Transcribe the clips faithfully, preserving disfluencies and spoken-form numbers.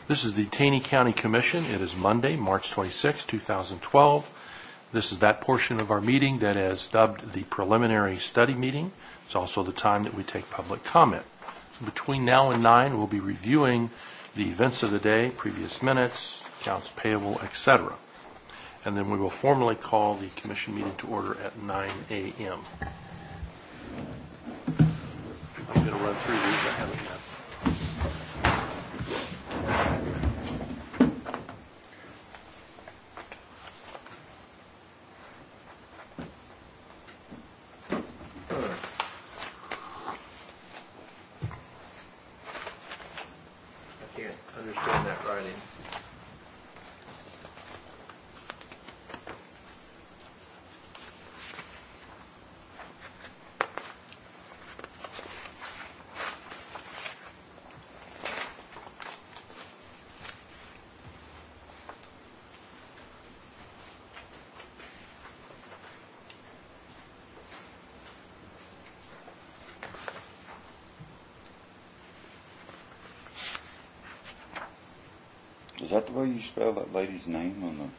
This is the Taney County Commission. It is Monday, March twenty-sixth, two thousand twelve. This is that portion of our meeting that is dubbed the preliminary study meeting. It's also the time that we take public comment. So between now and nine, we'll be reviewing the events of the day, previous minutes, accounts payable, et cetera. And then we will formally call the commission meeting to order at nine a.m. I'm going to run through these. I haven't yet. I can't understand that writing. Is that the way you spell that lady's name on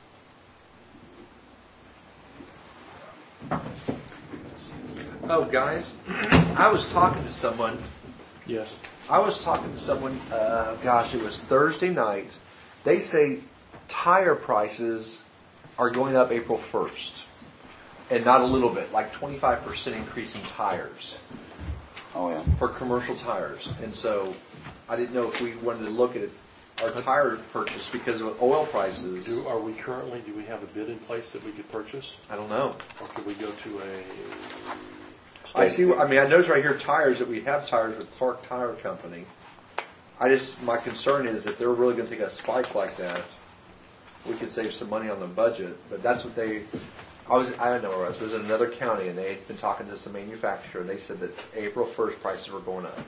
the... Oh, guys, I was talking to someone. Yes. I was talking to someone, uh, gosh, it was Thursday night. They say tire prices are going up April first. And not a little bit, like twenty-five percent increase in tires. Oh, yeah. For commercial tires. And so I didn't know if we wanted to look at our tire purchase because of oil prices. Do, are we currently, do we have a bid in place that we could purchase? I don't know. Or could we go to a... I see, I mean, I notice right here tires that we have tires with Clark Tire Company. I just, my concern is if they're really going to take a spike like that, we could save some money on the budget. But that's what they, I was, I don't know where I was. It was in another county and they had been talking to some manufacturer. They said that April first prices were going up.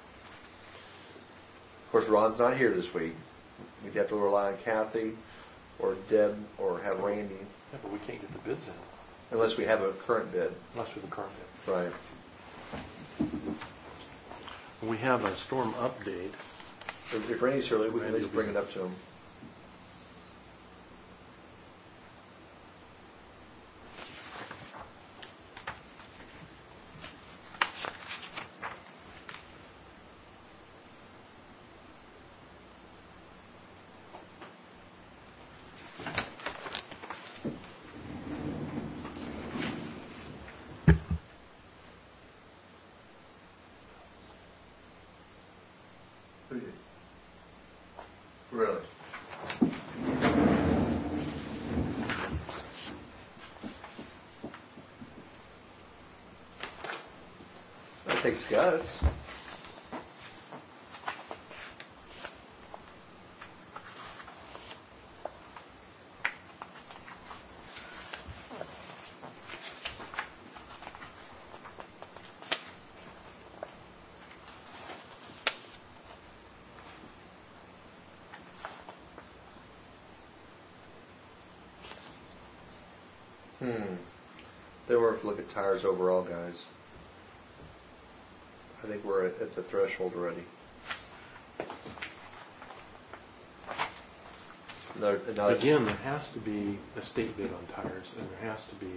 Of course, Ron's not here this week. We'd have to rely on Kathy or Deb or have Randy. Yeah, but we can't get the bids in. Unless we have a current bid. Unless we have a current bid. Right. We have a storm update. If, if Randy's here, we can at least bring it up to him. Really? That takes guts. Hmm. They were to look at tires overall, guys. I think we're at, at the threshold already. No, no, Again, there has to be a state bid on tires, and there has to be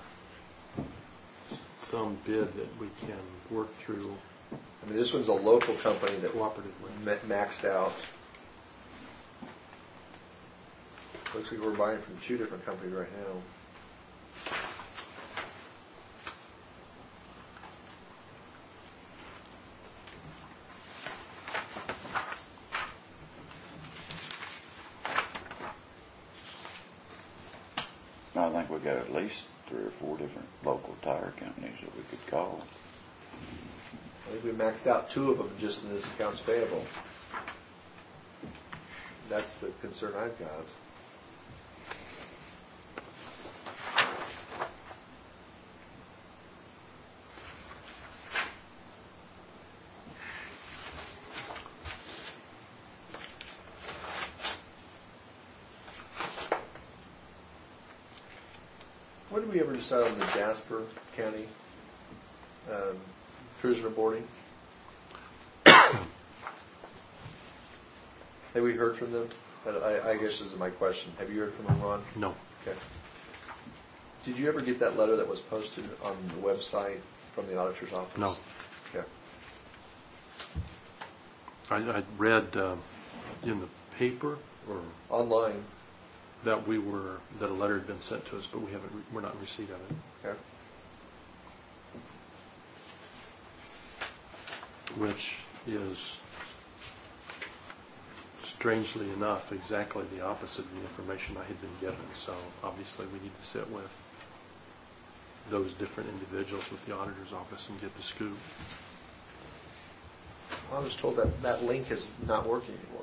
some bid that we can work through I mean, this one's a local company that cooperatively. ma- maxed out. Looks like we're buying from two different companies right now. I think we got at least three or four different local tire companies that we could call. I think we maxed out two of them just in this accounts payable. That's the concern I've got. When did we ever decide on the Jasper County um, prisoner boarding? Have we heard from them? But I, I guess this is my question. Have you heard from them, Ron? No. Okay. Did you ever get that letter that was posted on the website from the auditor's office? No. Okay. I, I read uh, in the paper or Online. that we were, that a letter had been sent to us, but we haven't, re- we're not in receipt of it. Okay. Which is, strangely enough, exactly the opposite of the information I had been given. So obviously we need to sit with those different individuals with the auditor's office and get the scoop. I was told that that link is not working anymore.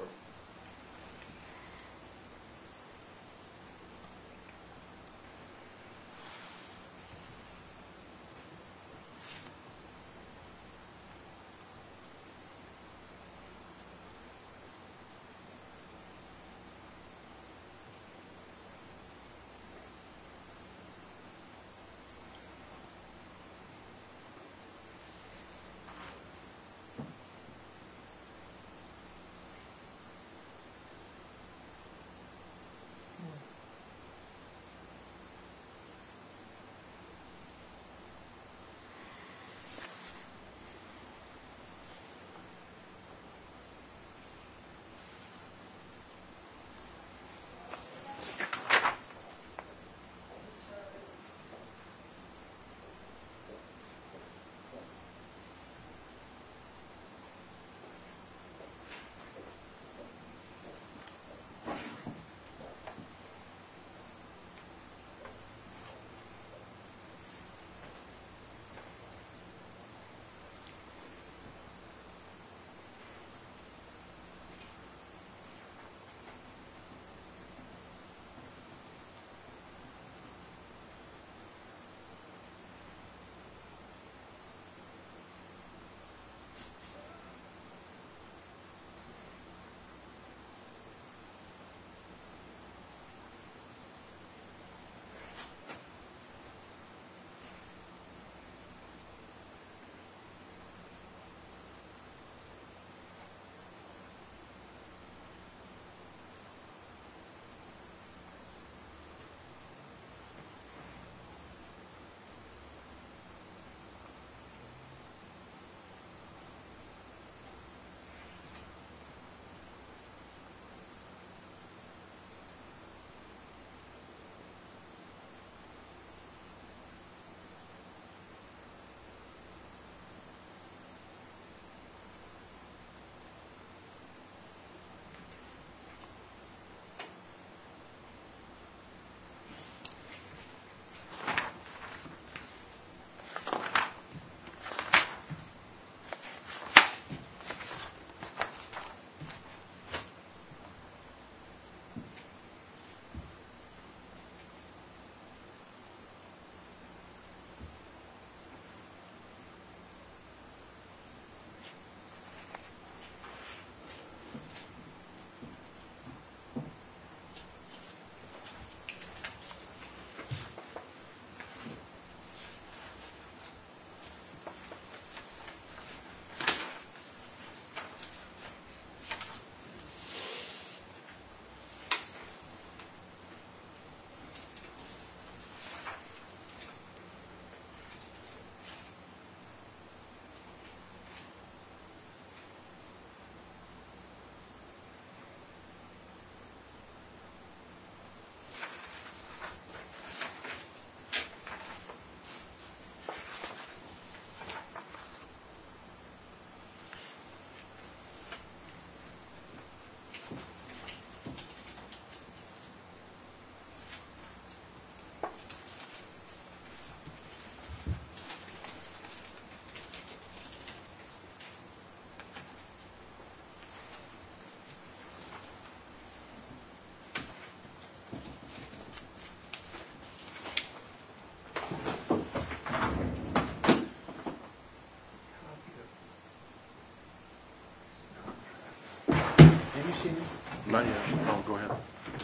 seen this? Not yet. Oh, go ahead.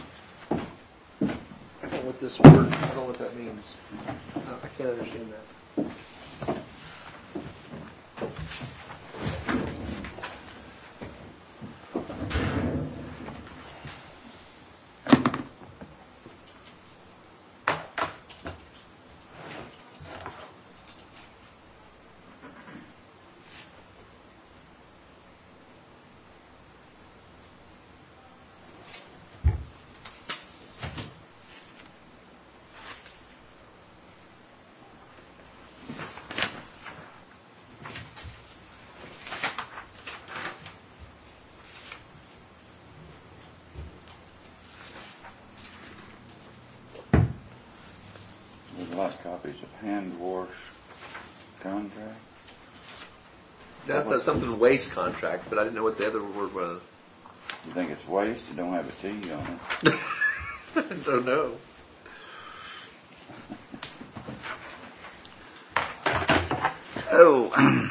I don't know what this word, I don't know what that means. Uh, I can't understand that. copies of hand wash contract. That's uh, something waste contract, but I didn't know what the other word was. You think it's waste? You don't have a T on it. I don't know. Oh.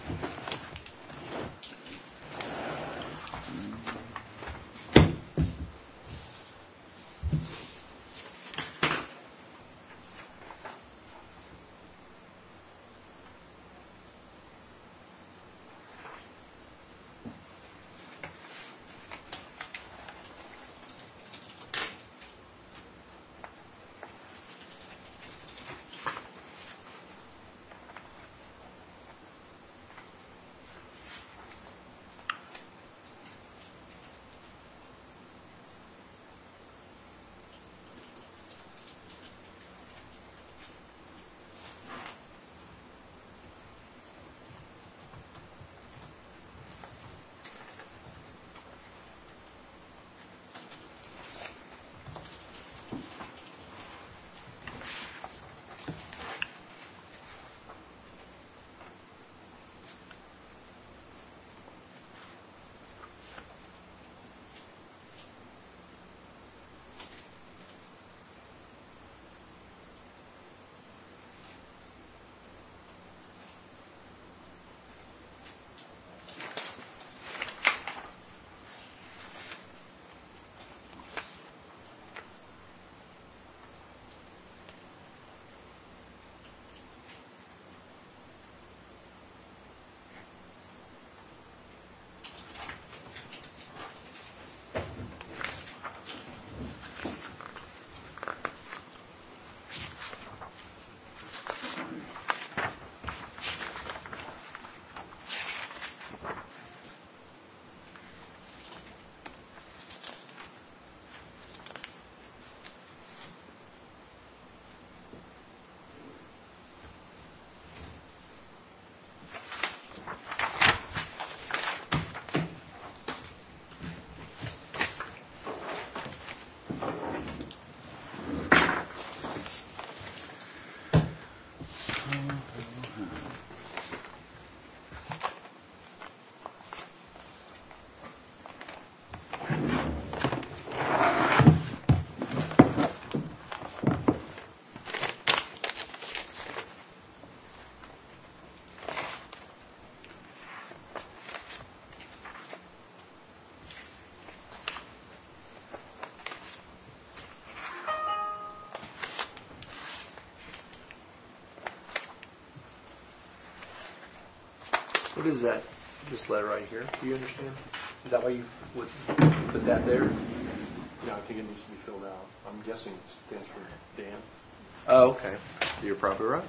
What is that? This letter right here. Do you understand? Is that why you would put that there? Yeah, I think it needs to be filled out. I'm guessing it stands for Dan. Oh, okay. You're probably right.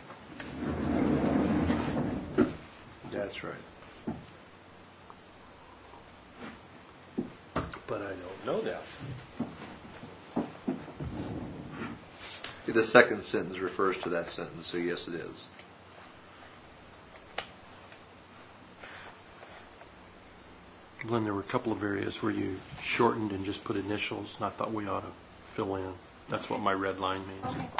That's right. But I don't know that. The second sentence refers to that sentence, so yes, it is. Glenn, there were a couple of areas where you shortened and just put initials, and I thought we ought to fill in. That's what my red line means. Okay.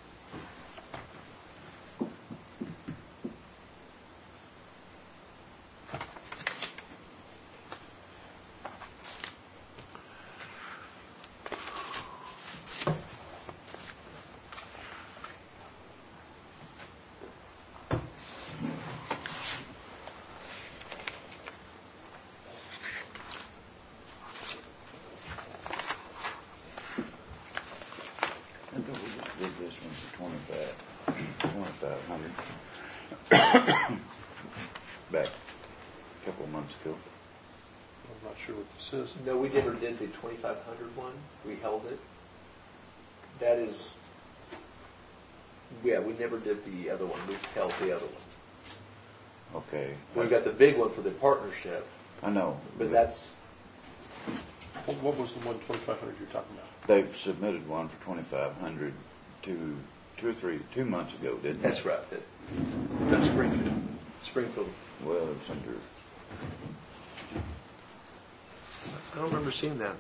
I thought we just did this one for twenty-five, twenty-five hundred. Back a couple of months ago. I'm not sure what this is. No, we never did the twenty-five hundred one. We held it. That is, yeah, we never did the other one. We held the other one. Okay. We got the big one for the partnership, I know. but that's, What what was the one twenty-five hundred you're talking about? They've submitted one for twenty-five hundred two, two or three, two months ago, didn't they? that's right. That, That's Springfield. Springfield. Well, it's under, I don't remember seeing that.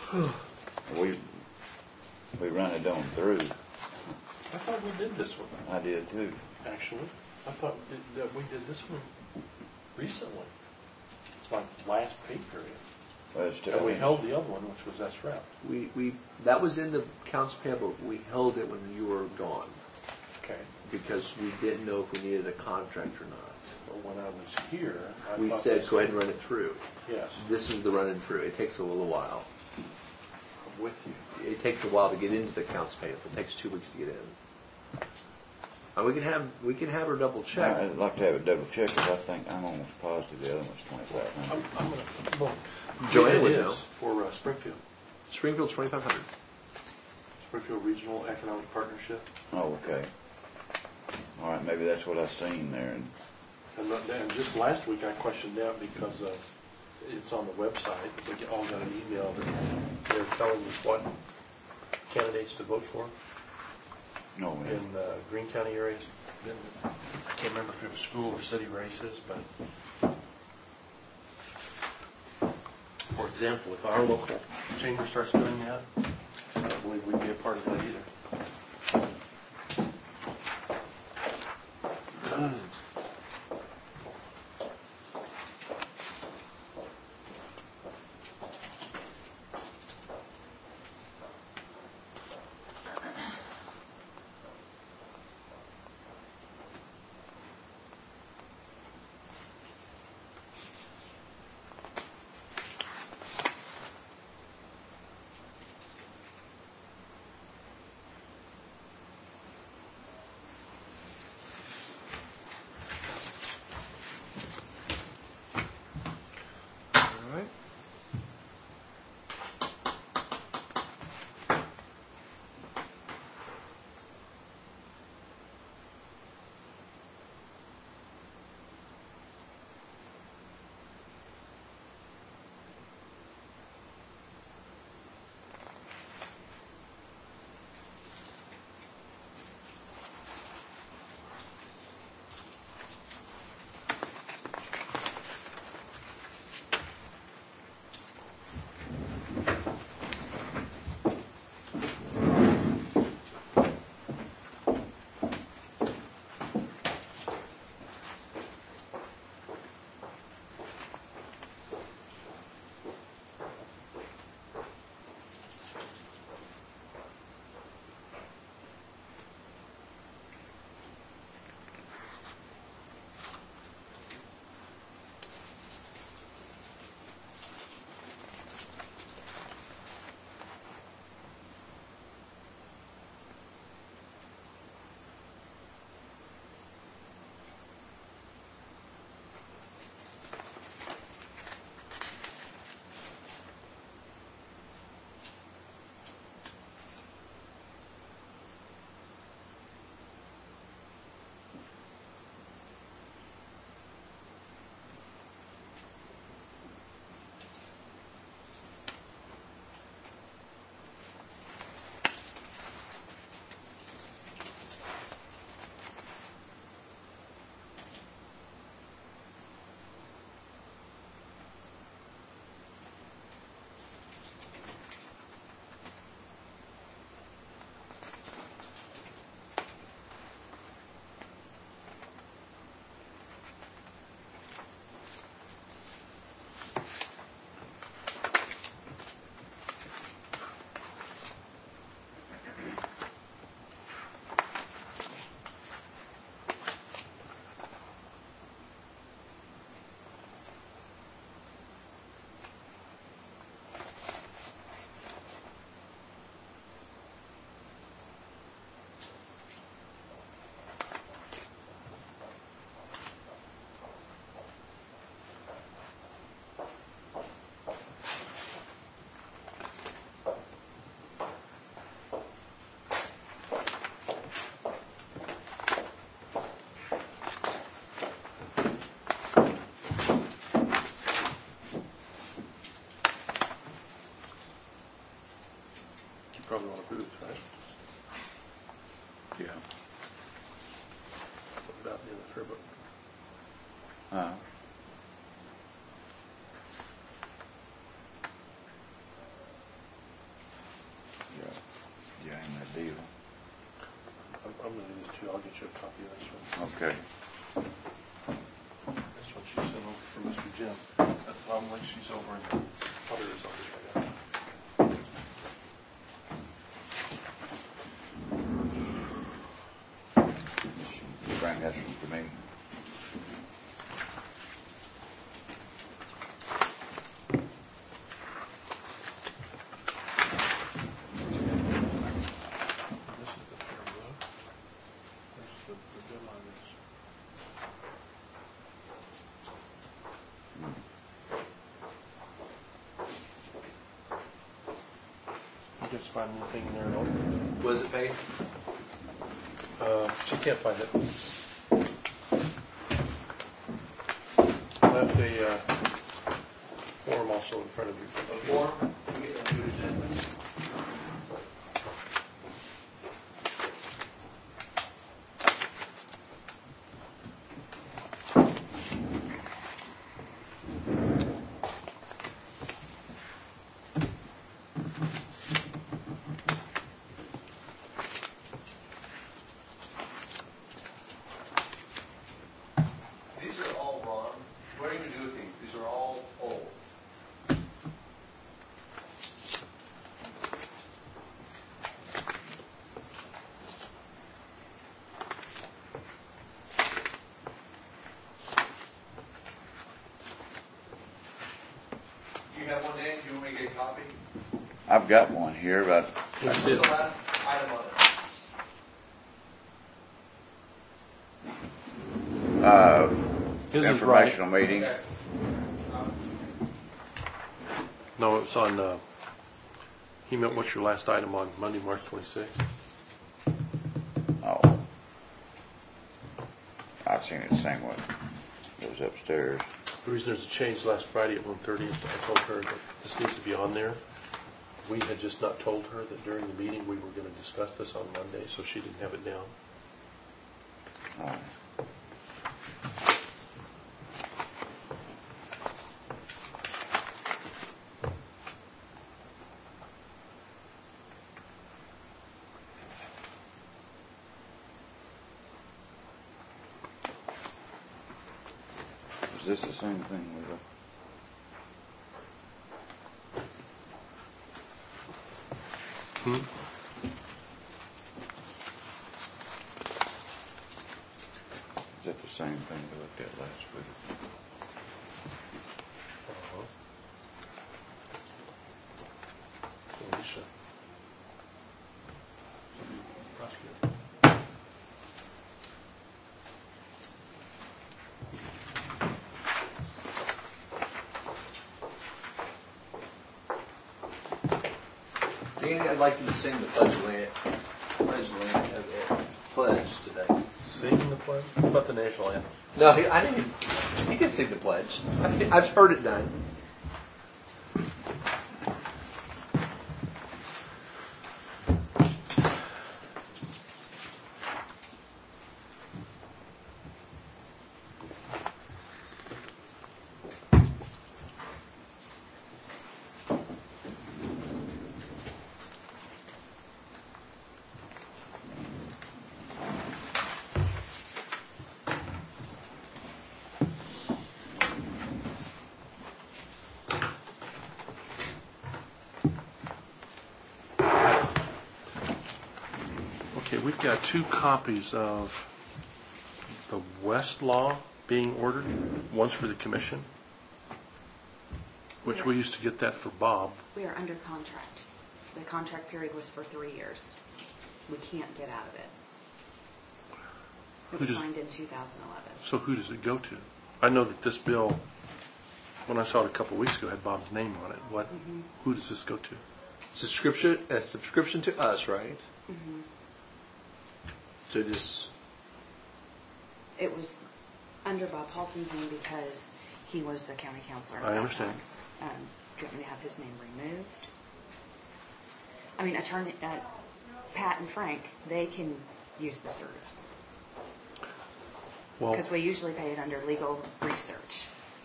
We, we run it on through. I thought we did this one, I did too. actually. I thought that- that we did this one recently, like last pay period. Well, it's And we still- held the other one, which was S R E P. We, we, that was in the accounts payable, we held it when you were gone, Okay. because we didn't know if we needed a contract or not. But when I was here, I We thought said, this- go ahead and run it through. Yes, This is the running through, it takes a little while. I'm with you. It takes a while to get into the accounts payable, it takes two weeks to get in. And we can have, we can have her double check. I'd like to have it double checked, because I think, I'm almost positive the other one's twenty-five I'm, hundred. I'm gonna, well, Joanne it would is know. for uh, Springfield, Springfield's twenty-five hundred. Springfield Regional Economic Partnership. Oh, okay. All right, maybe that's what I seen there. And And, that- and just last week, I questioned that because uh, it's on the website. We all got an email that they're telling us what candidates to vote for No, man. in uh, Greene County areas. Then, I can't remember if it was school or city races, but for example, if our local chamber starts doing that, I don't believe we'd be a part of that either. All right. Probably want to booth, right? yeah. What about the other Fairbook? Uh, Okay. That's what she sent over for Mister Jim. That's probably she's over in the auditor's office right now. Bring this one to me. This is the fair book. There's the, the deadline is. You guys find anything in there at all? Was it paid? Uh, she can't find it. Left a uh, form also in front of you. Form? These are all wrong. What are you going to do with these? These are all old. Do you have one, Dan? Do you want me to get a copy? I've got one here, but That's What's it. the last item on it? uh, His is right. informational meeting. Okay. Um, No, it's on, uh, he meant what's your last item on Monday, March twenty-sixth? Oh, I've seen it the same way. It was upstairs. The reason there's a change last Friday at one thirty is I told her that this needs to be on there. We had just not told her that during the meeting we were going to discuss this on Monday, so she didn't have it down. All right. Is this the same thing with the? Hmm? Is that the same thing we looked at last week? Uh-huh. Alicia. Prosecutor. Danny, I'd like you to sing the pledge of land, pledge of land, uh, uh, pledge today. Sing the pledge? What about the national anthem? No, he, I didn't. He can sing the pledge. I've, I've heard it done. Okay, we've got two copies of the West Law being ordered. One's for the commission, which we used to get that for Bob. We are under contract. The contract period was for three years. We can't get out of it. It Who was does- signed in two thousand eleven. So who does it go to? I know that this bill, when I saw it a couple of weeks ago, had Bob's name on it. What? Who does this go to? Subscription, a subscription to us, right? Mm-hmm. So just It was under Bob Paulson's name because he was the county counselor. at I that understand. time. Um, do you want me to have his name removed? I mean, attorney, uh, Pat and Frank, they can use the service. Well, Because we usually pay it under legal research.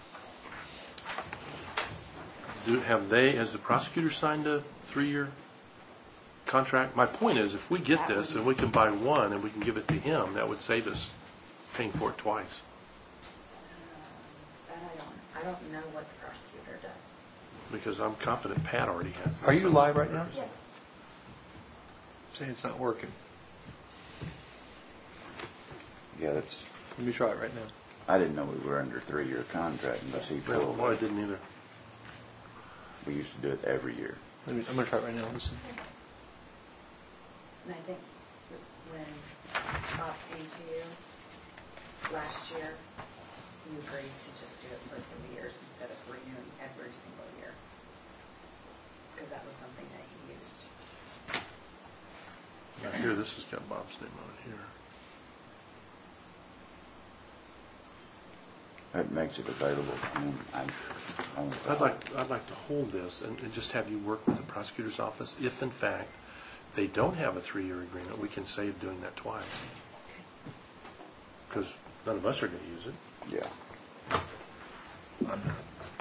do, have they, as the prosecutor, signed a three-year contract? My point is, if we get That this would- and we can buy one and we can give it to him, that would save us paying for it twice? That I don't, I don't know what the prosecutor does. Because I'm confident Pat already has. Are you live right now? Yes. Say it's not working. Yeah, that's, Let me try it right now. I didn't know we were under a three-year contract unless he Well, told well, I us. didn't either. We used to do it every year. Let me, I'm going to try it right now. Listen. And I think when Bob came to you last year, you agreed to just do it for three years instead of renewing every single year. Because that was something that he used. Now, here, this has got Bob's name on it here. That makes it available. And I, I I'd like, I'd like to hold this and, and just have you work with the prosecutor's office. If in fact they don't have a three-year agreement, we can save doing that twice. Because none of us are going to use it. Yeah. I'm not.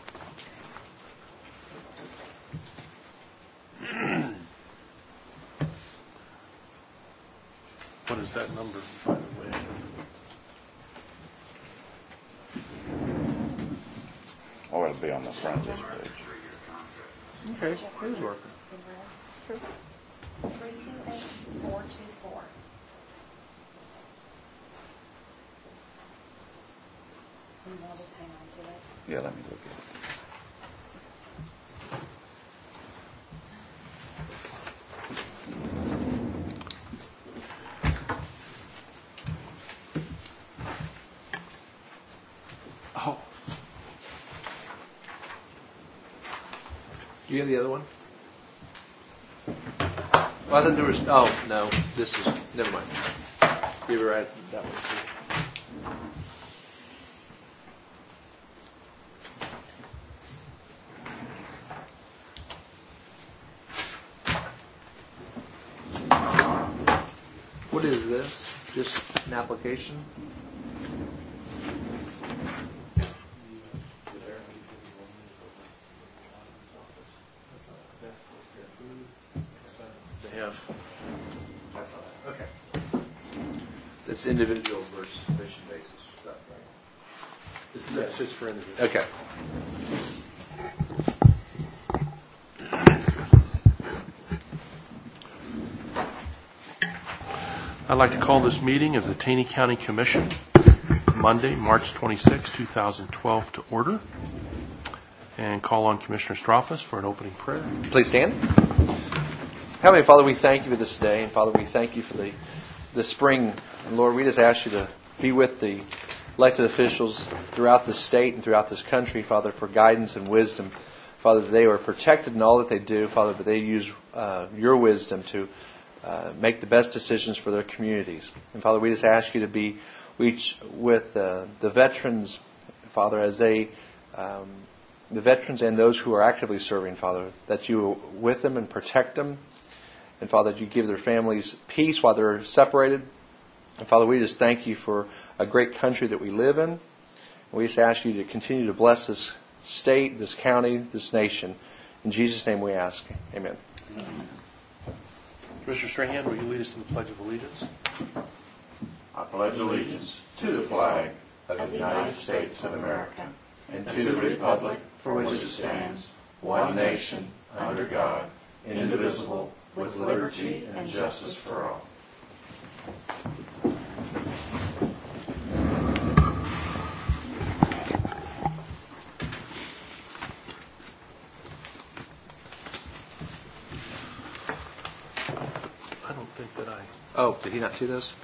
What is that number, by the way? Or it'll be on the front of this page. Okay, it is working. Three two eight four two four. And we'll just hang on to this. Yeah, let me look at it. Oh. Do you have the other one? Well, I thought there was. Oh no, this is. Never mind. You were right. That one too. What is this? Just an application? They have. Okay. It's individual versus commission basis stuff, right? That's just for individuals. Okay. I'd like to call this meeting of the Taney County Commission, Monday, March twenty-sixth, two thousand twelve, to order. And call on Commissioner Straffas for an opening prayer. Please stand. Heavenly Father, we thank you for this day. And Father, we thank you for the, the spring. And Lord, we just ask you to be with the elected officials throughout the state and throughout this country, Father, for guidance and wisdom. Father, that they are protected in all that they do, Father, but they use uh, your wisdom to uh, make the best decisions for their communities. And Father, we just ask you to be each with uh, the veterans, Father, as they, um, the veterans and those who are actively serving, Father, that you are with them and protect them. And Father, that you give their families peace while they're separated. And Father, we just thank you for a great country that we live in. And we just ask you to continue to bless this state, this county, this nation. In Jesus' name we ask. Amen. Amen. Commissioner Strahan, will you lead us in the Pledge of Allegiance? I pledge allegiance to the flag of the United States of America and to the republic for which it stands, one nation, under God, indivisible, with liberty and justice for all. I don't think that I... Oh, did he not see those?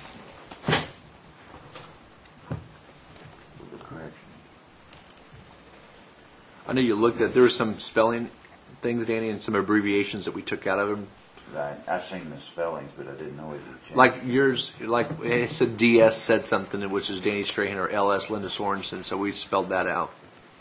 I know you looked at, there were some spelling things, Danny, and some abbreviations that we took out of them. I, I've seen the spellings, but I didn't know it had changed. Like yours, like it said D S said something, which is Danny Strahan, or L S Linda Sorensen, so we spelled that out.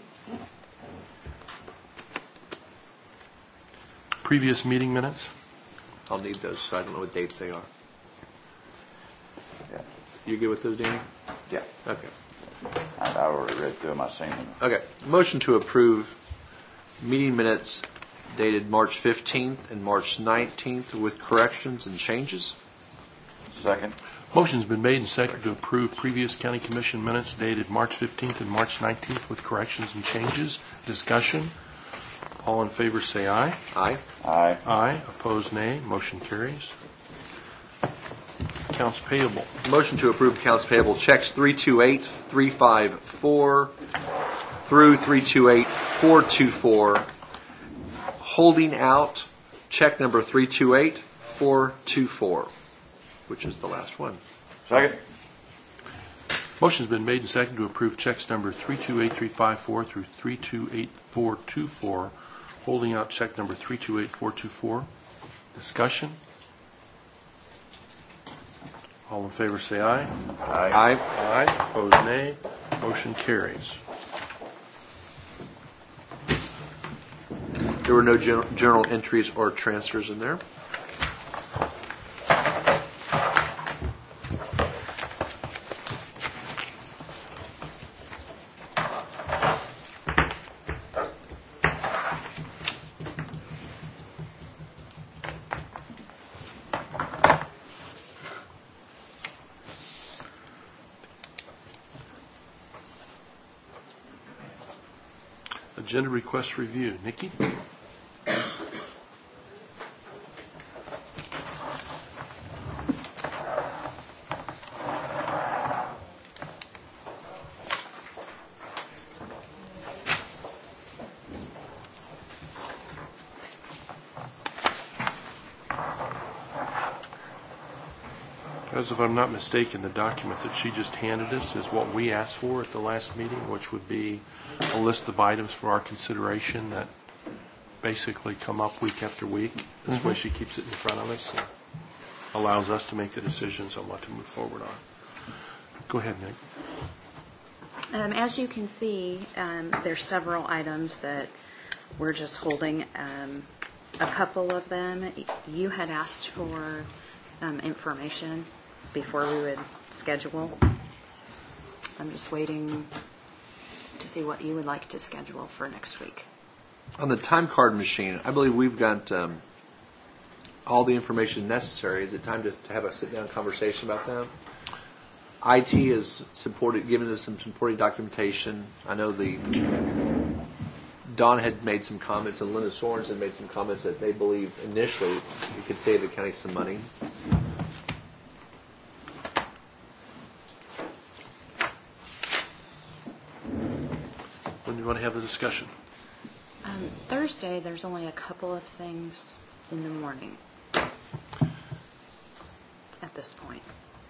Previous meeting minutes? I'll need those, so I don't know what dates they are. Yeah. You good with those, Danny? Yeah. Okay. I, I already read through them. I've seen them. Okay. Motion to approve meeting minutes dated March fifteenth and March nineteenth with corrections and changes. Second. Motion's been made and seconded to approve previous county commission minutes dated March fifteenth and March nineteenth with corrections and changes. Discussion. All in favor say aye. Aye. Aye. Aye. Opposed, nay. Motion carries. Accounts payable. Motion to approve accounts payable checks three two eight, three five four through three two eight, four two four. Holding out check number three two eight, four two four, which is the last one. Second. Motion's been made and seconded to approve checks number three two eight three five four through three two eight four two four, holding out check number three two eight four two four. Discussion. All in favor say aye. Aye. Aye. Aye. Opposed, nay. Motion carries. There were no jour- journal entries or transfers in there. Agenda request review. Nikki? As if I'm not mistaken, the document that she just handed us is what we asked for at the last meeting, which would be a list of items for our consideration that basically come up week after week. This way she keeps it in front of us and allows us to make the decisions on what to move forward on. Go ahead, Nick. Um, as you can see, um, there's several items that we're just holding. Um, a couple of them, you had asked for um, information before we would schedule. I'm just waiting to see what you would like to schedule for next week. On the time card machine, I believe we've got um, all the information necessary. Is it time to, to have a sit-down conversation about that? I T has supported, given us some supporting documentation. I know the Don had made some comments, and Linda Sorens had made some comments that they believe initially it could save the county some money. When do you want to have the discussion? Um, Thursday, there's only a couple of things in the morning at this point.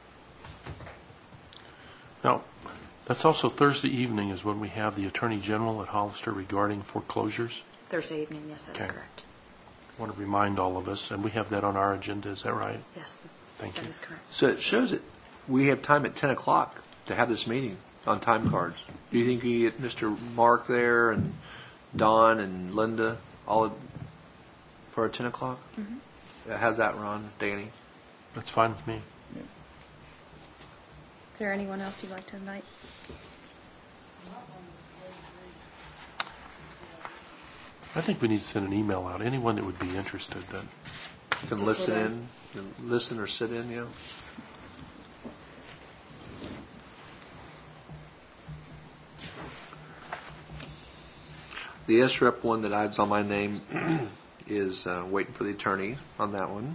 Now, that's also Thursday evening is when we have the Attorney General at Hollister regarding foreclosures. Thursday evening, yes, that's Okay. correct. I want to remind all of us, and we have that on our agenda. Is that right? Yes, Thank that you. is correct. So it shows that we have time at ten o'clock to have this meeting on time cards. Do you think you get Mister Mark there and Don and Linda all for ten o'clock? Mm-hmm. How's that, Ron, Danny? That's fine with me. Is there anyone else you'd like to invite? I think we need to send an email out. Anyone that would be interested, that You can To listen sit in, in. you can listen or sit in, you know. The S R E P one that adds on my name is uh, waiting for the attorney on that one.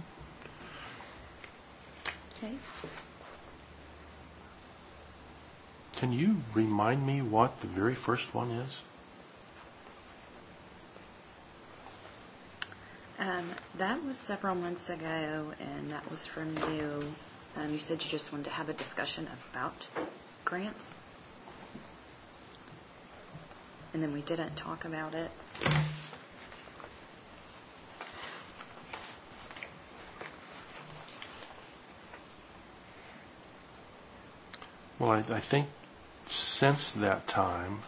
Okay. Can you remind me what the very first one is? Um, that was several months ago, and that was from you. Um, you said you just wanted to have a discussion about grants. And then we didn't talk about it. Well, I, I think since that time,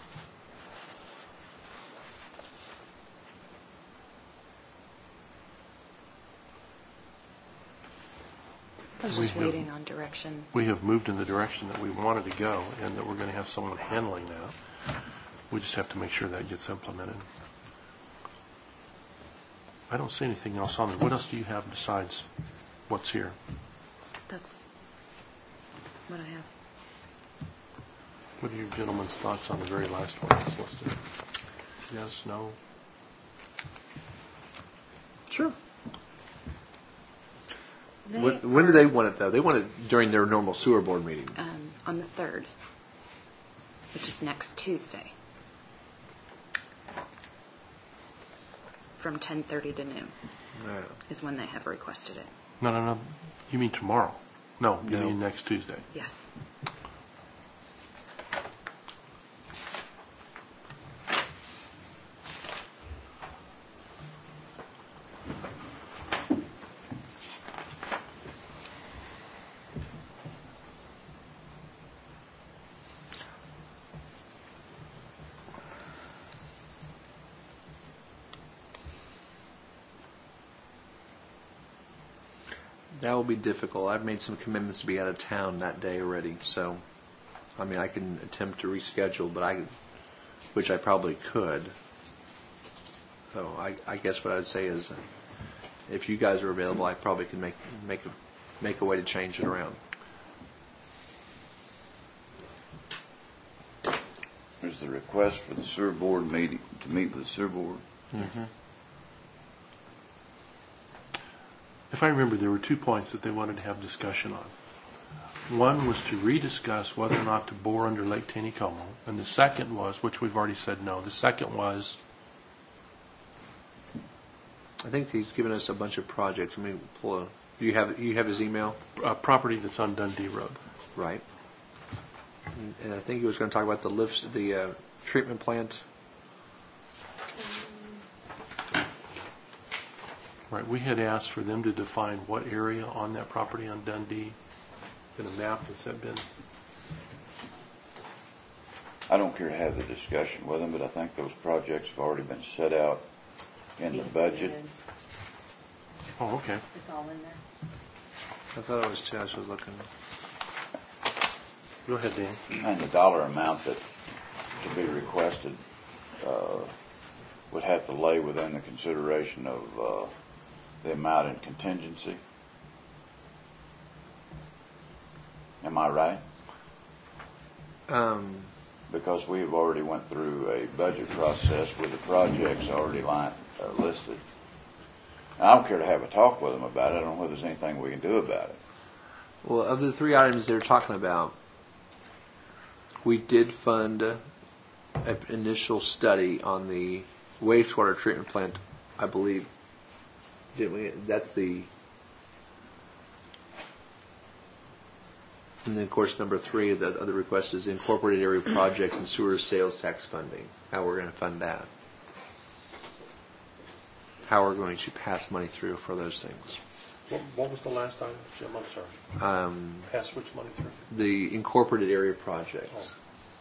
I was We just have- waiting on direction. we have moved in the direction that we wanted to go and that we're going to have someone handling that. We just have to make sure that gets implemented. I don't see anything else on there. What else do you have besides what's here? That's what I have. What are your gentlemen's thoughts on the very last one that's listed? Yes, no? Sure. They When, when do are, they want it though? They want it during their normal sewer board meeting. um, on the third, which is next Tuesday, from ten thirty to noon No. is when they have requested it. No, no, no. You mean tomorrow? No, you No. mean next Tuesday. Yes. That will be difficult. I've made some commitments to be out of town that day already, so I mean I can attempt to reschedule, but I, which I probably could. So I, I guess what I'd say is, uh, if you guys are available, I probably can make make a make a way to change it around. There's the request for the sewer board meeting, to meet with the sewer board. Yes. If I remember, there were two points that they wanted to have discussion on. One was to rediscuss whether or not to bore under Lake Taneycomo, and the second was, which we've already said no, the second was, I think he's given us a bunch of projects. Let me pull a. Do you have you have his email? a property that's on Dundee Road. Right. And- And I think he was going to talk about the lifts, the uh, treatment plant. Right, we had asked for them to define what area on that property on Dundee in a map. Has that been? I don't care to have the discussion with them, but I think those projects have already been set out in the Yes, budget. and Oh, okay. It's all in there. I thought it was two. I was looking. Go ahead, Dan. And the dollar amount that to be requested uh, would have to lay within the consideration of uh, the amount in contingency. Am I right? Um, Because we have already went through a budget process with the projects already line, uh, listed. And I don't care to have a talk with them about it. I don't know whether there's anything we can do about it. well, of the three items they're talking about, we did fund uh, an initial study on the wastewater treatment plant, I believe. Didn't we? That's the. And then, of course, number three, the other request is incorporated area projects and sewer sales tax funding. How we're going to fund that. How we're going to pass money through for those things. What, what was the last item, Jim? I'm sorry. Um, Pass which money through? the incorporated area projects. Oh.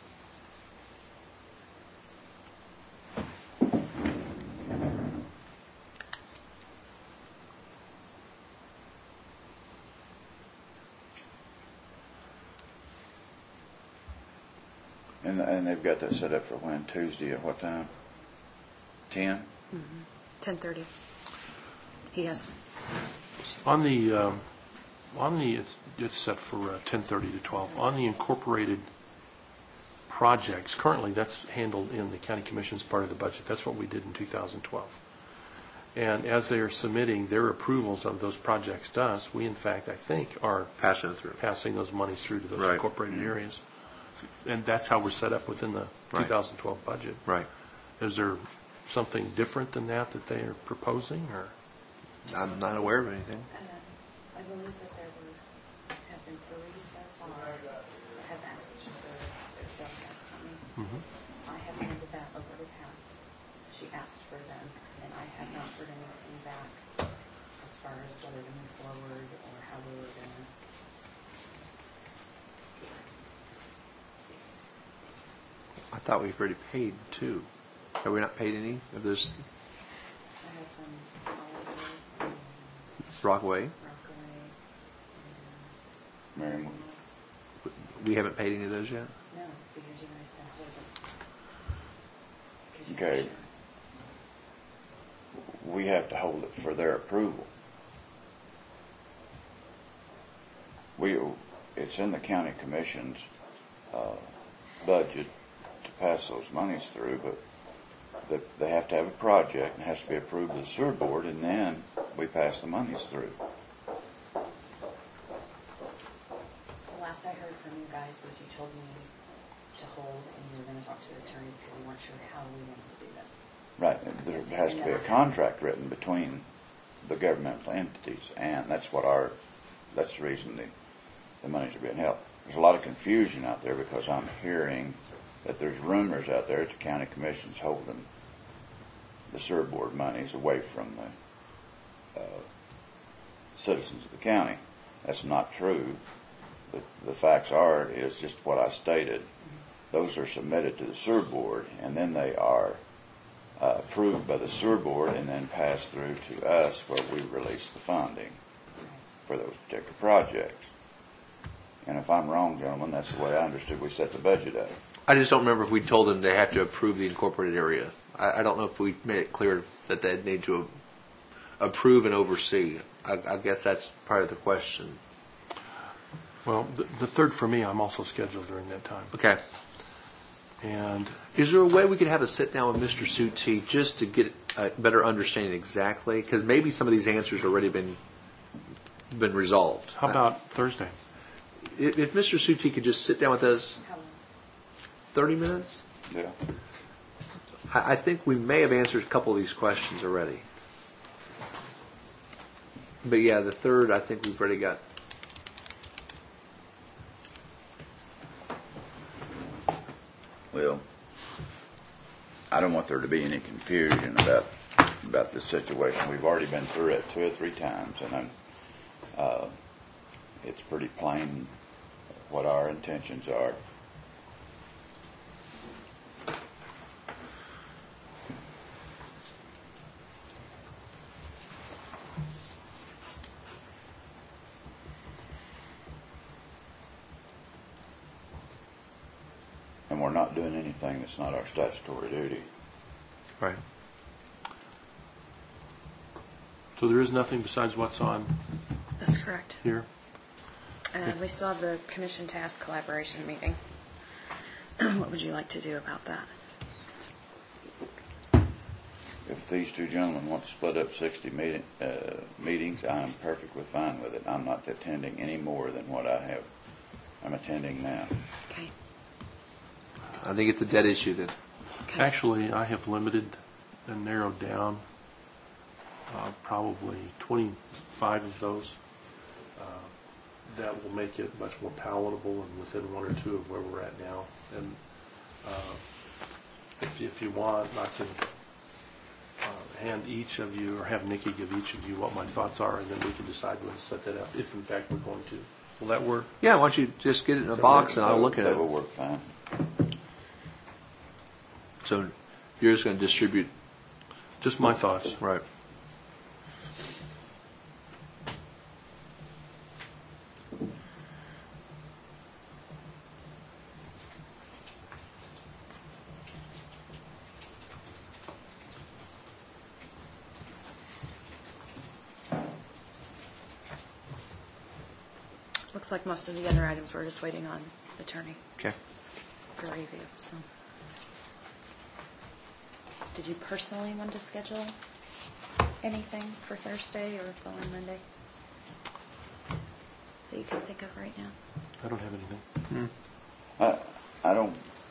And, and they've got that set up for when? Tuesday at what time? ten? ten thirty. He has, On the, um, on the, it's, it's set for uh, ten thirty to twelve. On the incorporated projects, currently that's handled in the county commission's part of the budget. That's what we did in two thousand twelve. And as they are submitting their approvals of those projects to us, we in fact, I think, are Passing it through. passing those monies through to those Right. incorporated areas. And that's how we're set up within the Right. two thousand twelve budget. Right. Is there something different than that that they are proposing, or? I'm not aware of anything. Uh, I believe that there were, have been three so far that have asked for sales tax monies. Mhm. I have handed that over to Pat. She asked for them, and I have not heard anything back as far as whether to move forward or how we were going to. I thought we've already paid two. Have we not paid any of this I have um, Hollister and Rockaway? Rockaway and Merriman. We haven't paid any of those yet? no, because you guys said hold it. Because you're Okay. sure. We have to hold it for their approval. We, it's in the county commission's uh, budget to pass those monies through, but the, they have to have a project and it has to be approved by the sewer board, and then we pass the monies through. The last I heard from you guys was you told me to hold and you were going to talk to the attorneys because we weren't sure how we wanted to do this. Right, there has to be a contract written between the governmental entities, and that's what our, that's the reason the, the monies are being held. There's a lot of confusion out there because I'm hearing that there's rumors out there that the county commission's holding the sewer board monies away from the uh, citizens of the county. That's not true. The, the facts are, is just what I stated. Those are submitted to the sewer board, and then they are uh, approved by the sewer board and then passed through to us where we release the funding for those particular projects. And if I'm wrong, gentlemen, that's the way I understood we set the budget up. I just don't remember if we told them they have to approve the incorporated area. I, I don't know if we made it clear that they need to approve and oversee. I, I guess that's part of the question. Well, the, the third for me, I'm also scheduled during that time. Okay. And Is there a way we could have a sit down with Mister Suti just to get a better understanding exactly? Because maybe some of these answers have already been been resolved. how about Thursday? If, if Mister Suti could just sit down with us How long? thirty minutes, Yeah. I, I think we may have answered a couple of these questions already. But yeah, the third, I think we've already got. Well, I don't want there to be any confusion about about this situation. We've already been through it two or three times, and I'm, uh, it's pretty plain what our intentions are. And we're not doing anything that's not our statutory duty. Right. So there is nothing besides what's on That's correct. here? Uh, we saw the commission task collaboration meeting. What would you like to do about that? If these two gentlemen want to split up sixty meeting, uh, meetings, I'm perfectly fine with it. I'm not attending any more than what I have. I'm attending now. Okay. I think it's a dead issue then. Okay. Actually, I have limited and narrowed down uh, probably twenty-five of those. Uh, that will make it much more palatable and within one or two of where we're at now. And uh, if, if you want, I can uh, hand each of you, or have Nikki give each of you what my thoughts are, and then we can decide when to set that up, if in fact we're going to. Will that work? Yeah, why don't you just get it in a box and I'll look at That it. will work fine. So you're just going to distribute, Just my thoughts. right? Looks like most of the other items we're just waiting on attorney Okay. for review. So, did you personally want to schedule anything for Thursday or following Monday that you can think of right now? I don't have anything. I, I don't,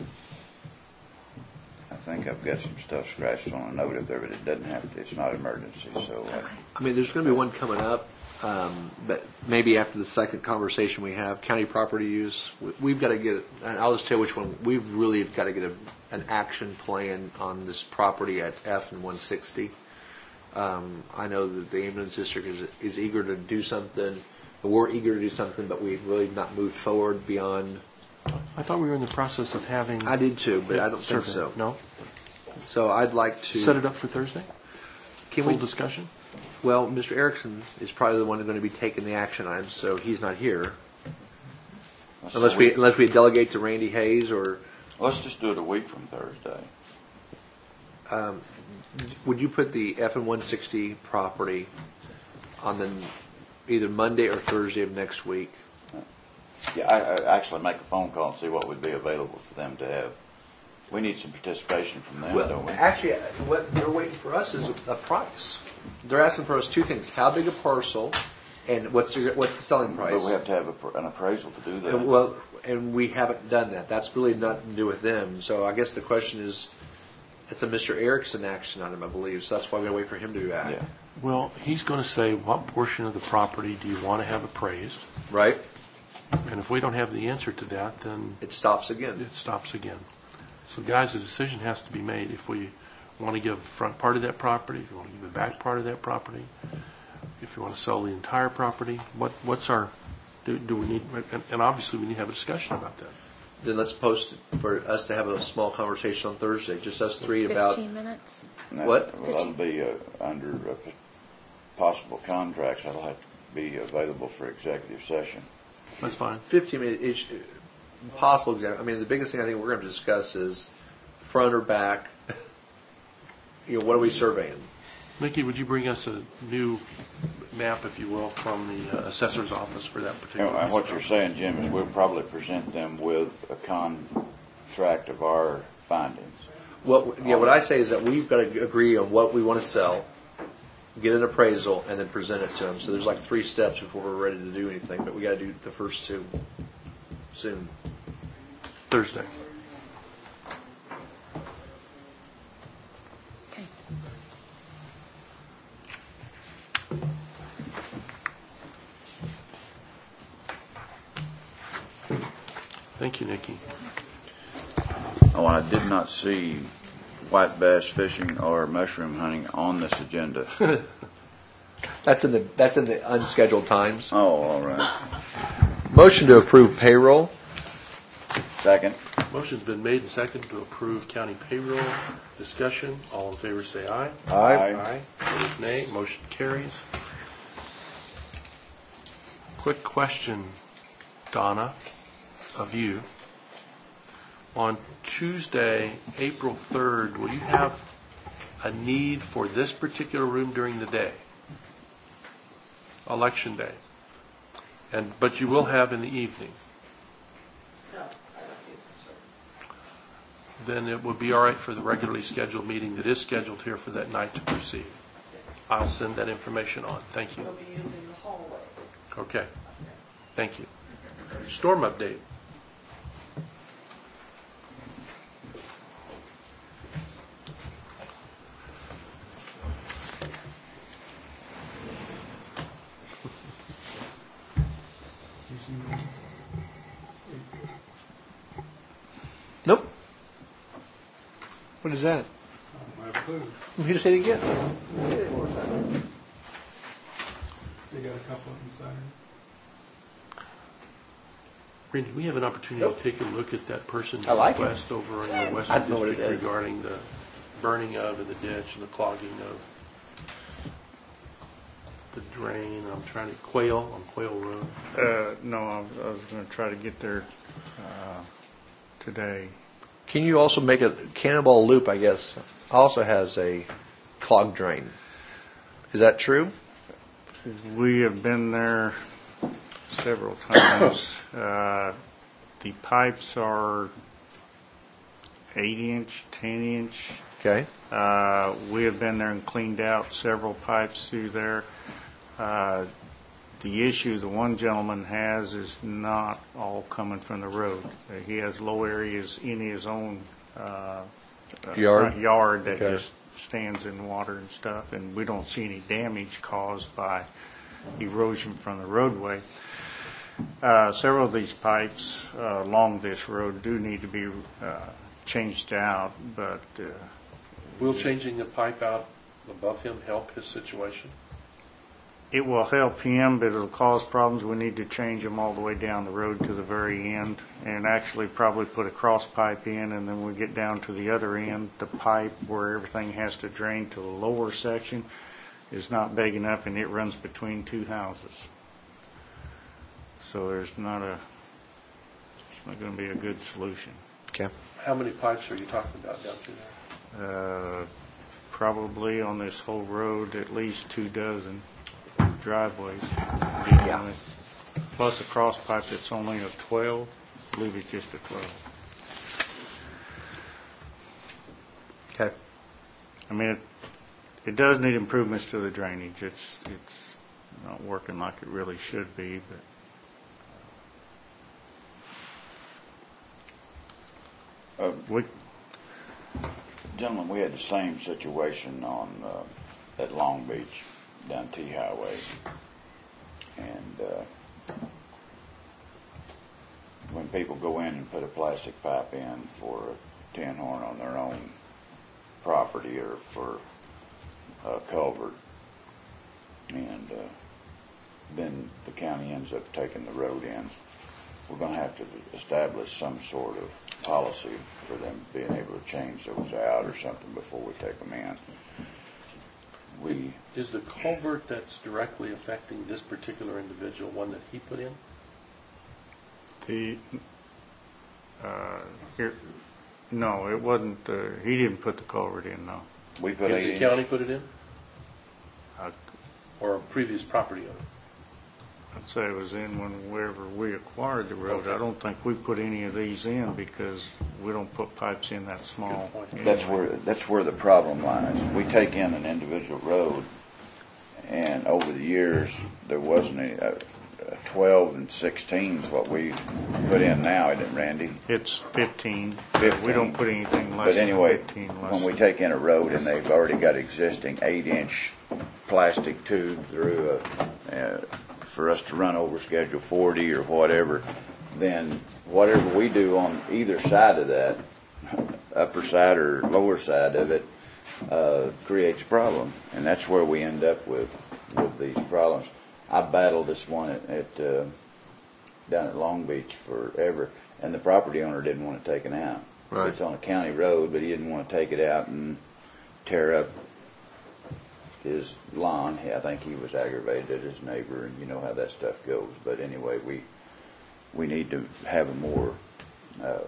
I think I've got some stuff scratched on a note up there, but it doesn't have to, it's not emergency, so. uh, I mean, there's going to be one coming up, um, but maybe after the second conversation we have, county property use, we- we've got to get, and I'll just tell you which one, we've really got to get a, an action plan on this property at F and one sixty. Um, I know that the ambulance district is, is eager to do something, and we're eager to do something, but we've really not moved forward beyond, I thought we were in the process of having. I did too, but I don't think survey. so. No? So I'd like to. Set it up for Thursday? Can Full we, discussion? well, Mister Erickson is probably the one who's going to be taking the action items, so he's not here. so Unless we, unless we delegate to Randy Hayes, or, Let's just do it a week from Thursday. um, would you put the F and one sixty property on the, either Monday or Thursday of next week? Yeah, I, I actually make a phone call and see what would be available for them to have. We need some participation from them, Well, don't we? actually, what they're waiting for us is a, a price. They're asking for us two things: how big a parcel, and what's the, what's the selling price. But we have to have a, an appraisal to do that. And, well, and we haven't done that. That's really nothing to do with them. So I guess the question is, it's a Mister Erickson action item, I believe. So that's why we gotta wait for him to act. Yeah. Well, he's going to say, what portion of the property do you want to have appraised? Right? And if we don't have the answer to that, then It stops again. it stops again. So guys, a decision has to be made if we want to give the front part of that property, if you want to give the back part of that property, if you want to sell the entire property, what, what's our, do, do we need, and, and obviously we need to have a discussion about that. Then let's post it for us to have a small conversation on Thursday, just us three about. Fifteen minutes? And that- What? Well, that'll be uh, under uh, possible contracts. That'll have to be available for executive session. That's fine. fifteen minute ish, possible example. I mean, the biggest thing I think we're going to discuss is front or back. You know, what are we surveying? Nikki, would you bring us a new map, if you will, from the uh, assessor's office for that particular And piece what of you're property? saying, Jim, is we'll probably present them with a contract of our findings. What, yeah, what I say is that we've got to agree on what we want to sell, get an appraisal, and then present it to them. So there's like three steps before we're ready to do anything, but we got to do the first two soon. Thursday. Okay. Thank you, Nikki. Oh, I did not see white bass fishing or mushroom hunting on this agenda. That's in the that's in the unscheduled times. Oh, all right. Motion to approve payroll. Second. Motion's been made and seconded to approve county payroll. Discussion. All in favor say aye. Aye. Aye. Opposed, nay. Motion carries. Quick question, Donna, of you. On Tuesday, April third, will you have a need for this particular room during the day? Election day. And, but you will have in the evening. Then it would be all right for the regularly scheduled meeting that is scheduled here for that night to proceed. I'll send that information on. Thank you. We'll be using the hallways. Okay. Thank you. Storm update. Nope. What is that? I have a clue. You just hit it again. They got a couple of them signed. Randy, we have an opportunity to take a look at that person's I like it. request over in the I don't Western know what it District is. regarding the burning of and the ditch and the clogging of the drain. I'm trying to, Quail, on Quail Road. Uh, no, I was, I was going to try to get there uh, today. Can you also make a Cannonball Loop? I guess also has a clogged drain. Is that true? We have been there several times. Uh, the pipes are eight inch, ten inch. Okay. Uh, we have been there and cleaned out several pipes through there. Uh, the issue the one gentleman has is not all coming from the road. Uh, he has low areas in his own uh, Yard? front yard that Okay. just stands in water and stuff, and we don't see any damage caused by erosion from the roadway. Uh, several of these pipes uh, along this road do need to be uh, changed out, but uh, Will changing the pipe out above him help his situation? it will help him, but it'll cause problems. We need to change them all the way down the road to the very end, and actually probably put a cross pipe in, and then we get down to the other end. The pipe where everything has to drain to the lower section is not big enough, and it runs between two houses. So there's not a, it's not going to be a good solution. Okay. How many pipes are you talking about down through there? Uh, probably on this whole road, at least two dozen driveways. Yeah. plus a cross pipe that's only a twelve. I believe it's just a twelve. Okay. I mean, it, it does need improvements to the drainage. It's, it's not working like it really should be, but Uh, we, Gentlemen, we had the same situation on, uh, at Long Beach, down T Highway. And, uh, when people go in and put a plastic pipe in for a tin horn on their own property or for a culvert, and, uh, then the county ends up taking the road in, we're gonna have to establish some sort of policy for them being able to change those out or something before we take them in. We, Is the culvert that's directly affecting this particular individual one that he put in? the, uh, here, no, it wasn't, uh, he didn't put the culvert in, no. we put Did eight the inch. county put it in? I- Or a previous property owner? I'd say it was in whenever we acquired the road. I don't think we put any of these in because we don't put pipes in that small. Good point. That's where, that's where the problem lies. We take in an individual road, and over the years, there wasn't any, uh, twelve and sixteen is what we put in now, isn't it, Randy? It's fifteen. fifteen. We don't put anything less But than anyway, fifteen. less when we than- take in a road and they've already got existing eight-inch plastic tube through a, uh, for us to run over Schedule forty or whatever, then whatever we do on either side of that, upper side or lower side of it, uh, creates a problem. And that's where we end up with, with these problems. I battled this one at, at uh, down at Long Beach forever, and the property owner didn't want it taken out. Right. It's on a county road, but he didn't want to take it out and tear up his lawn. I think he was aggravated at his neighbor, and you know how that stuff goes. But anyway, we we need to have a more uh,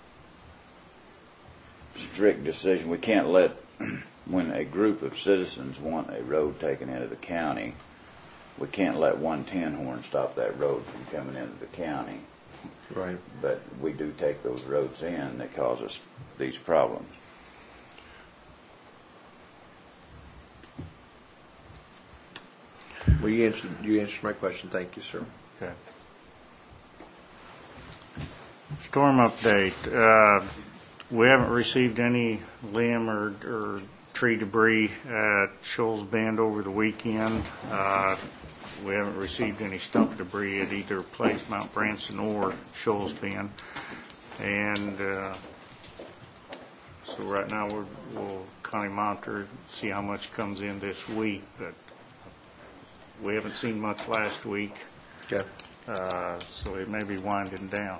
strict decision. We can't let, when a group of citizens want a road taken into the county, we can't let one tin horn stop that road from coming into the county. Right. But we do take those roads in that cause us these problems. Well, you answered, you answered my question. Thank you, sir. Okay. Storm update. Uh, we haven't received any limb or, or tree debris at Shoals Bend over the weekend. Uh, we haven't received any stump debris at either place, Mount Branson or Shoals Bend. And uh, so right now we're, we'll kind of monitor, see how much comes in this week. But we haven't seen much last week. Okay. Uh, so it may be winding down.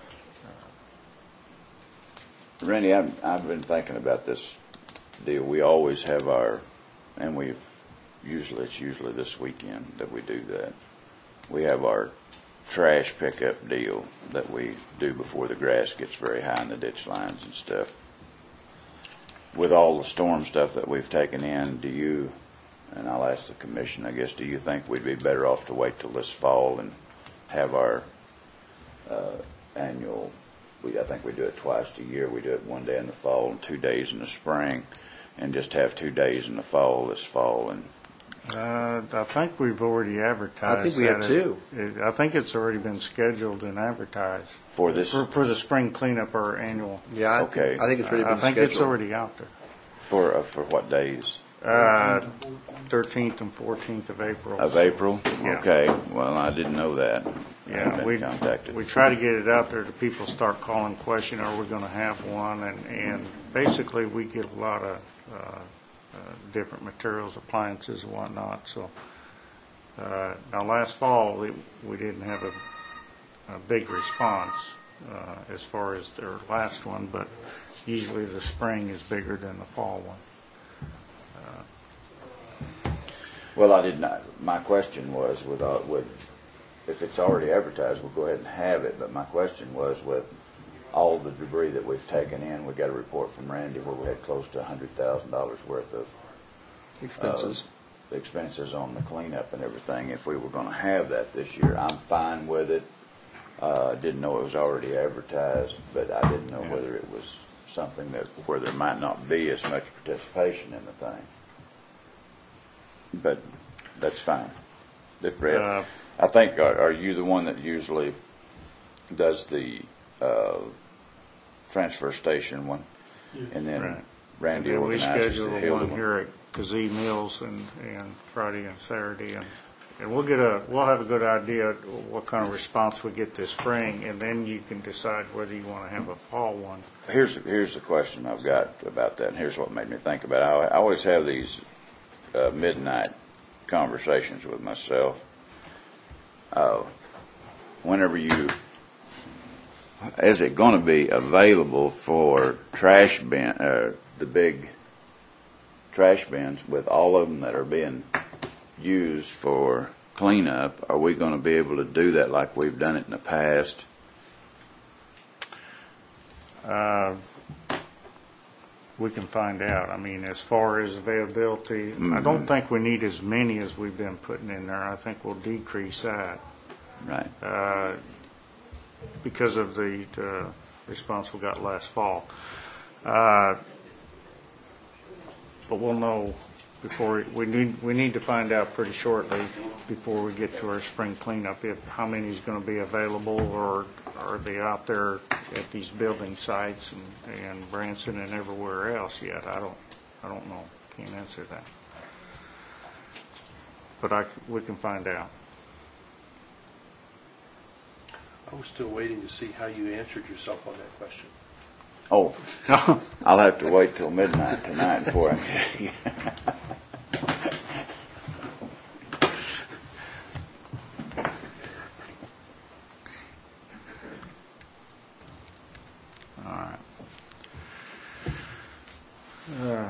Randy, I've, I've been thinking about this deal. We always have our, and we've usually, it's usually this weekend that we do that. We have our trash pickup deal that we do before the grass gets very high in the ditch lines and stuff. With all the storm stuff that we've taken in, do you, and I'll ask the commission, I guess, do you think we'd be better off to wait till this fall and have our uh, annual, we, I think we do it twice a year. We do it one day in the fall and two days in the spring, and just have two days in the fall this fall. And Uh, I think we've already advertised. I think we have that. two. It- I think it's already been scheduled and advertised for this, for, for the spring cleanup or annual. Yeah, I, Okay. think, I think it's already I been think scheduled. it's already out there. for uh, for what days? Uh, thirteenth and fourteenth of April. Of April? Yeah. Okay. Well, I didn't know that. I Yeah, haven't been we contacted. we try to get it out there to people start calling, question, are we going to have one? And and basically we get a lot of uh, uh, different materials, appliances, and whatnot. So uh, now last fall we, we didn't have a, a big response uh, as far as their last one, but usually the spring is bigger than the fall one. Well, I did not. My question was, with, uh, with if it's already advertised, we'll go ahead and have it. But my question was, with all the debris that we've taken in, we got a report from Randy where we had close to a hundred thousand dollars worth of Expenses. uh, the expenses on the cleanup and everything, if we were going to have that this year. I'm fine with it. Uh, I didn't know it was already advertised, but I didn't know whether it was something that where there might not be as much participation in the thing. But that's fine. If Fred, Uh, I think, are, are you the one that usually does the uh, transfer station one, and then Right. Randy And we organizes schedule the the Hilda one here at Kazee Mills and, and Friday and Saturday, and, and we'll get a, we'll have a good idea what kind of response we get this spring, and then you can decide whether you want to have a fall one. Here's here's the question I've got about that, and here's what made me think about it. I, I always have these uh, midnight conversations with myself. Uh, whenever you, is it going to be available for trash bin, uh, the big trash bins with all of them that are being used for cleanup? Are we going to be able to do that like we've done it in the past? Uh, we can find out. I mean, as far as availability, Mm-hmm. I don't think we need as many as we've been putting in there. I think we'll decrease that. Right. Uh, because of the uh, response we got last fall. Uh, But we'll know before, we need, we need to find out pretty shortly before we get to our spring cleanup if, how many is going to be available, or are they out there at these building sites and, and Branson and everywhere else yet? I don't, I don't know. Can't answer that. But I, we can find out. I was still waiting to see how you answered yourself on that question. Oh, I'll have to wait till midnight tonight before I tell you. All right. Uh,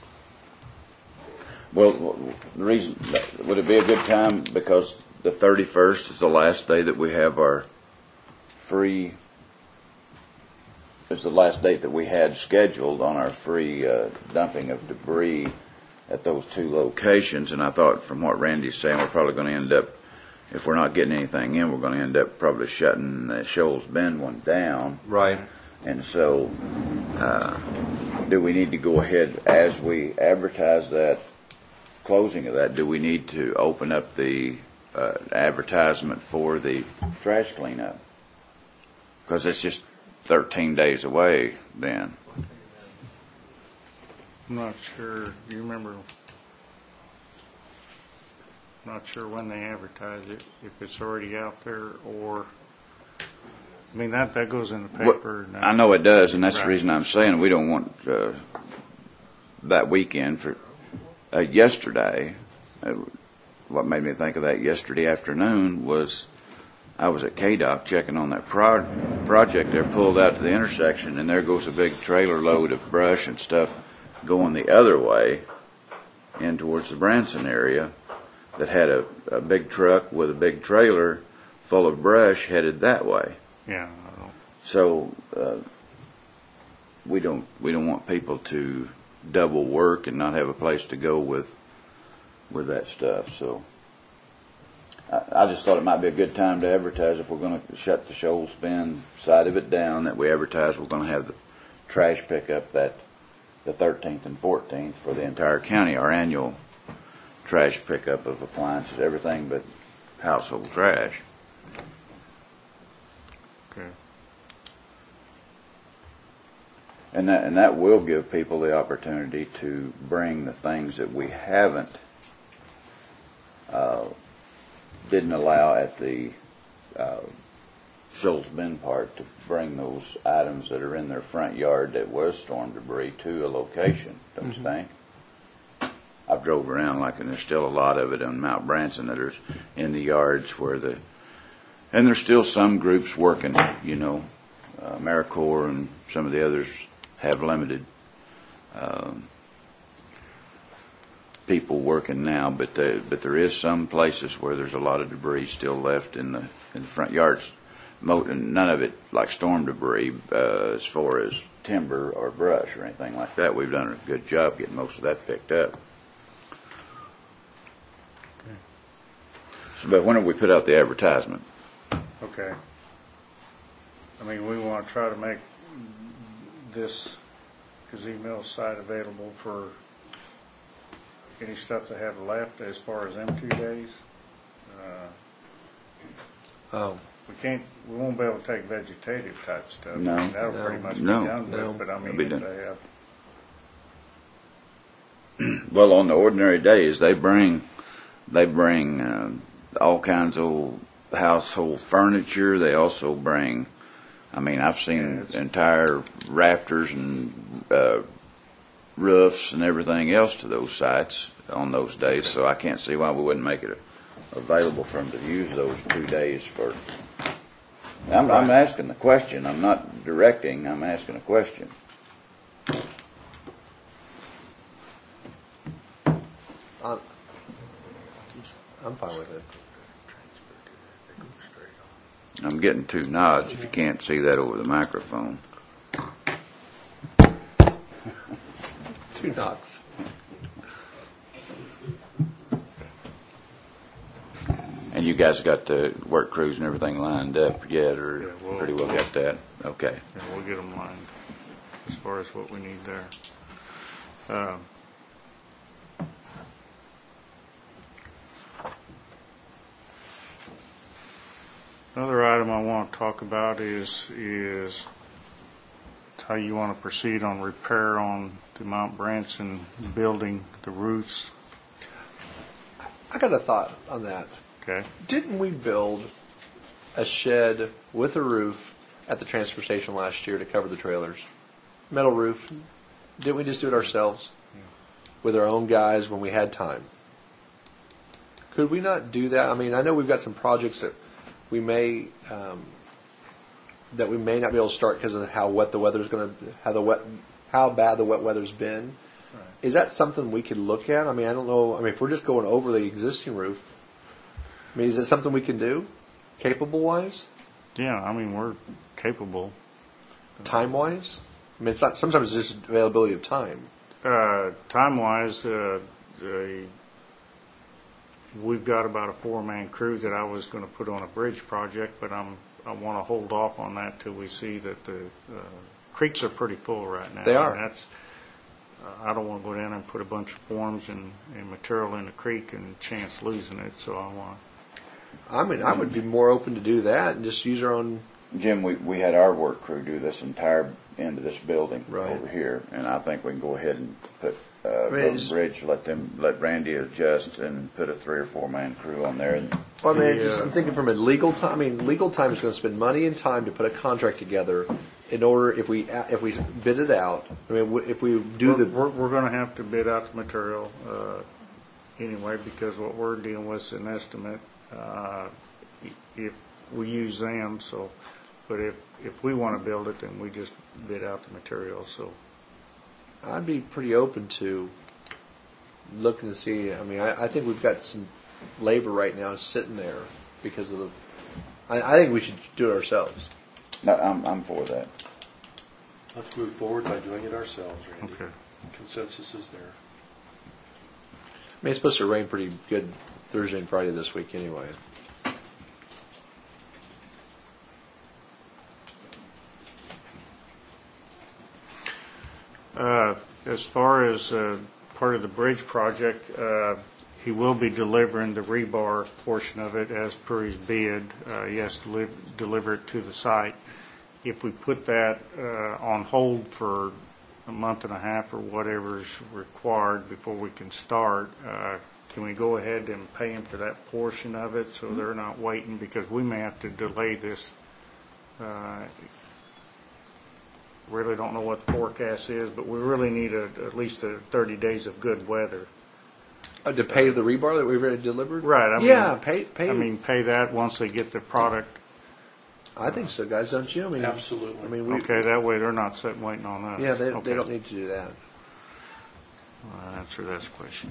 Well, the reason, would it be a good time, because the thirty-first is the last day that we have our free, it's the last date that we had scheduled on our free uh, dumping of debris at those two locations, and I thought from what Randy's saying, we're probably going to end up, if we're not getting anything in, we're going to end up probably shutting the Shoals Bend one down. Right. And so, uh, do we need to go ahead as we advertise that closing of that? Do we need to open up the uh, advertisement for the trash cleanup? Because it's just thirteen days away then. I'm not sure. Do you remember? I'm not sure when they advertise it, if it's already out there or. I mean, that, that goes in the paper. Well, I know it does, and that's Right. the reason I'm saying we don't want uh, that weekend for uh, yesterday. Uh, what made me think of that yesterday afternoon was I was at K D O C checking on that pro- project there, pulled out to the intersection, and there goes a big trailer load of brush and stuff going the other way in towards the Branson area that had a, a big truck with a big trailer full of brush headed that way. Yeah. I don't. So uh, we don't we don't want people to double work and not have a place to go with with that stuff. So I, I just thought it might be a good time to advertise if we're going to shut the Shoals Bend side of it down. That we advertise we're going to have the trash pickup that the thirteenth and fourteenth for the entire county. Our annual trash pickup of appliances, everything but household trash. Okay. And that, and that will give people the opportunity to bring the things that we haven't, uh, didn't allow at the uh, Shoals Bend part, to bring those items that are in their front yard that was storm debris to a location, don't Mm-hmm. you think? I've drove around like, and there's still a lot of it on Mount Branson that is in the yards where the, and there's still some groups working, you know, uh, AmeriCorps and some of the others have limited um, people working now, but the, but there is some places where there's a lot of debris still left in the in the front yards. Mo- none of it like storm debris, uh, as far as timber or brush or anything like that. We've done a good job getting most of that picked up. So, but when do we put out the advertisement? Okay. I mean, we want to try to make this gazebo site available for any stuff they have left as far as them two days. Uh, Oh, We can't, we won't be able to take vegetative type stuff. No. That'll No. pretty much be No. done No. with, but I mean, That'll be if done. they have, Well, on the ordinary days, they bring, they bring uh, all kinds of household furniture. They also bring, I mean, I've seen Yeah, entire rafters and uh, roofs and everything else to those sites on those days. So I can't see why we wouldn't make it available for them to use those two days for. I'm, I'm asking the question. I'm not directing. I'm asking a question. I'm, I'm fine with it. I'm getting two nods if you can't see that over the microphone. Two knocks. And you guys got the work crews and everything lined up yet, or Yeah, we'll- pretty well got that? Okay. yeah, we'll get them lined as far as what we need there. Um, Another item I want to talk about is, is how you want to proceed on repair on the Mount Branson building, the roofs, I got a thought on that. okay? Didn't we build a shed with a roof at the transfer station last year to cover the trailers? Metal roof. Didn't we just do it ourselves with our own guys when we had time? Could we not do that? I mean, I know we've got some projects that we may um, that we may not be able to start because of how wet the weather's going to, how the wet, how bad the wet weather's been. Is that something we could look at? I mean, I don't know. I mean, if we're just going over the existing roof, I mean, is it something we can do, capable wise, Yeah, I mean, we're capable. time wise? I mean, it's not. Sometimes it's just availability of time. Uh, time-wise, uh, the, we've got about a four-man crew that I was going to put on a bridge project, but I'm, I want to hold off on that till we see that the uh, creeks are pretty full right now. They are. And that's, uh, I don't want to go down and put a bunch of forms and, and material in the creek and chance losing it, so I want. I mean, I would be more open to do that and just use our own. Jim, we, we had our work crew do this entire end of this building Right. over here, and I think we can go ahead and put uh, I mean, Road it's- and Bridge, let them, let Randy adjust and put a three or four man crew on there. And Well, I mean, The, just, uh, I'm thinking from a legal time. I mean, legal time is going to spend money and time to put a contract together. In order, if we if we bid it out, I mean, w- if we do we're, the We're, we're going to have to bid out the material uh, anyway, because what we're dealing with is an estimate uh, if we use them, so, but if, if we want to build it, then we just bid out the material, so. I'd be pretty open to looking to see. I mean, I, I think we've got some labor right now sitting there because of the. I, I think we should do it ourselves. no, I'm, I'm for that. Let's move forward by doing it ourselves, Randy. Okay. Consensus is there. I mean, it's supposed to rain pretty good Thursday and Friday this week anyway. Uh, As far as uh, part of the bridge project, uh, he will be delivering the rebar portion of it as per his bid. Uh, He has to live- deliver it to the site. If we put that uh, on hold for a month and a half or whatever is required before we can start, uh, can we go ahead and pay him for that portion of it so they're not waiting? Because we may have to delay this. Uh, Really don't know what the forecast is, but we really need a, at least a thirty days of good weather. Uh, to pay the rebar that we've already delivered. Right, I mean- yeah, pay pay. I mean, pay that once they get the product. I think so, guys. Don't you? I mean, Absolutely. I mean, we, Okay, that way they're not sitting waiting on us. yeah, they, Okay. they don't need to do that. I'll answer that question.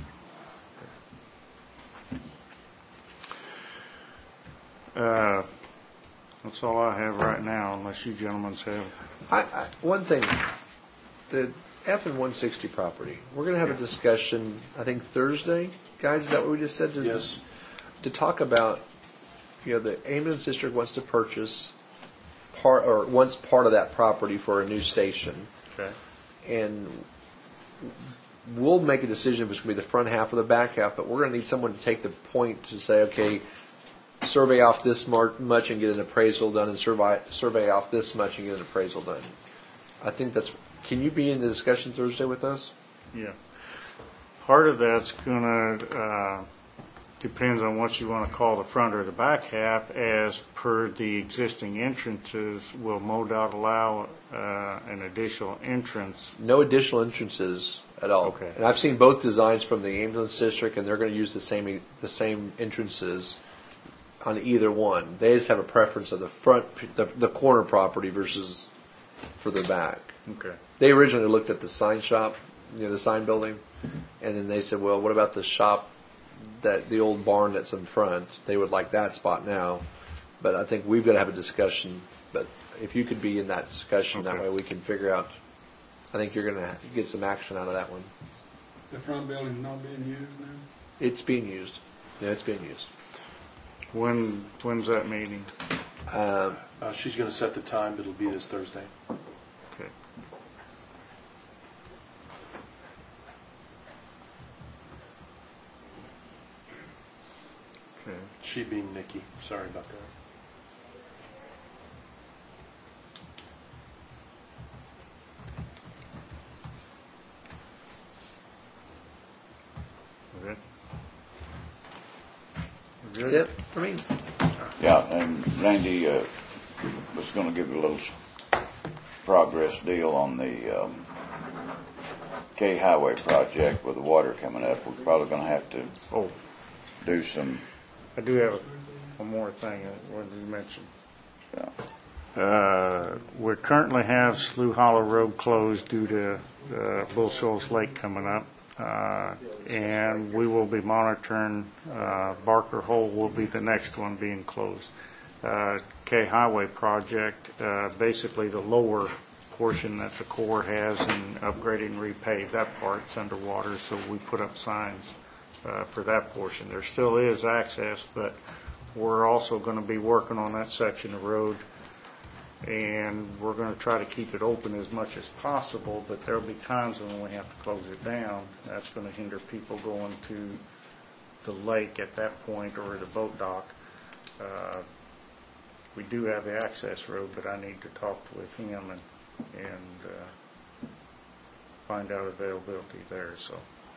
Uh, That's all I have right now, unless you gentlemen have. I, I, one thing that F and one sixty property. We're going to have a discussion, I think Thursday, guys. Is that what we just said? To, Yes. To talk about, you know, the ambulance district wants to purchase part or wants part of that property for a new station, Okay. and we'll make a decision if it's going to be the front half or the back half. But we're going to need someone to take the point to say, okay, survey off this mar- much and get an appraisal done, and survey survey off this much and get an appraisal done. I think that's. Can you be in the discussion Thursday with us? Yeah. Part of that's gonna, uh, depends on what you want to call the front or the back half. As per the existing entrances, will MoDOT allow uh, an additional entrance? No additional entrances at all. Okay. And I've seen both designs from the ambulance district, and they're going to use the same the same entrances on either one. They just have a preference of the front, the, the corner property versus for the back. Okay. They originally looked at the sign shop, you know, the sign building, and then they said, well, what about the shop, that the old barn that's in front? They would like that spot now. But I think we've got to have a discussion. But if you could be in that discussion, that Okay. way we can figure out. I think you're going to get some action out of that one. The front building's not being used now? It's being used. Yeah, it's being used. When, when's that meeting? Um, Uh, she's going to set the time, but it'll be this Thursday. Okay. Okay. She being Nikki. Sorry about that. Okay. That's it for me. Yeah, and Randy uh, was going to give you a little s- progress deal on the um, K Highway project with the water coming up. We're probably going to have to Oh, do some. I do have one more thing I wanted to mention. Uh, Uh, we currently have Slough Hollow Road closed due to uh, Bull Shoals Lake coming up. Uh, and we will be monitoring, uh, Barker Hole will be the next one being closed. Uh, K Highway project, uh, basically the lower portion that the Corps has in upgrading repave, that part's underwater, so we put up signs uh, for that portion. There still is access, but we're also going to be working on that section of road, and we're going to try to keep it open as much as possible, but there'll be times when we have to close it down. That's going to hinder people going to the lake at that point or the boat dock. Uh, we do have the access road, but I need to talk with him and, and uh, find out availability there. So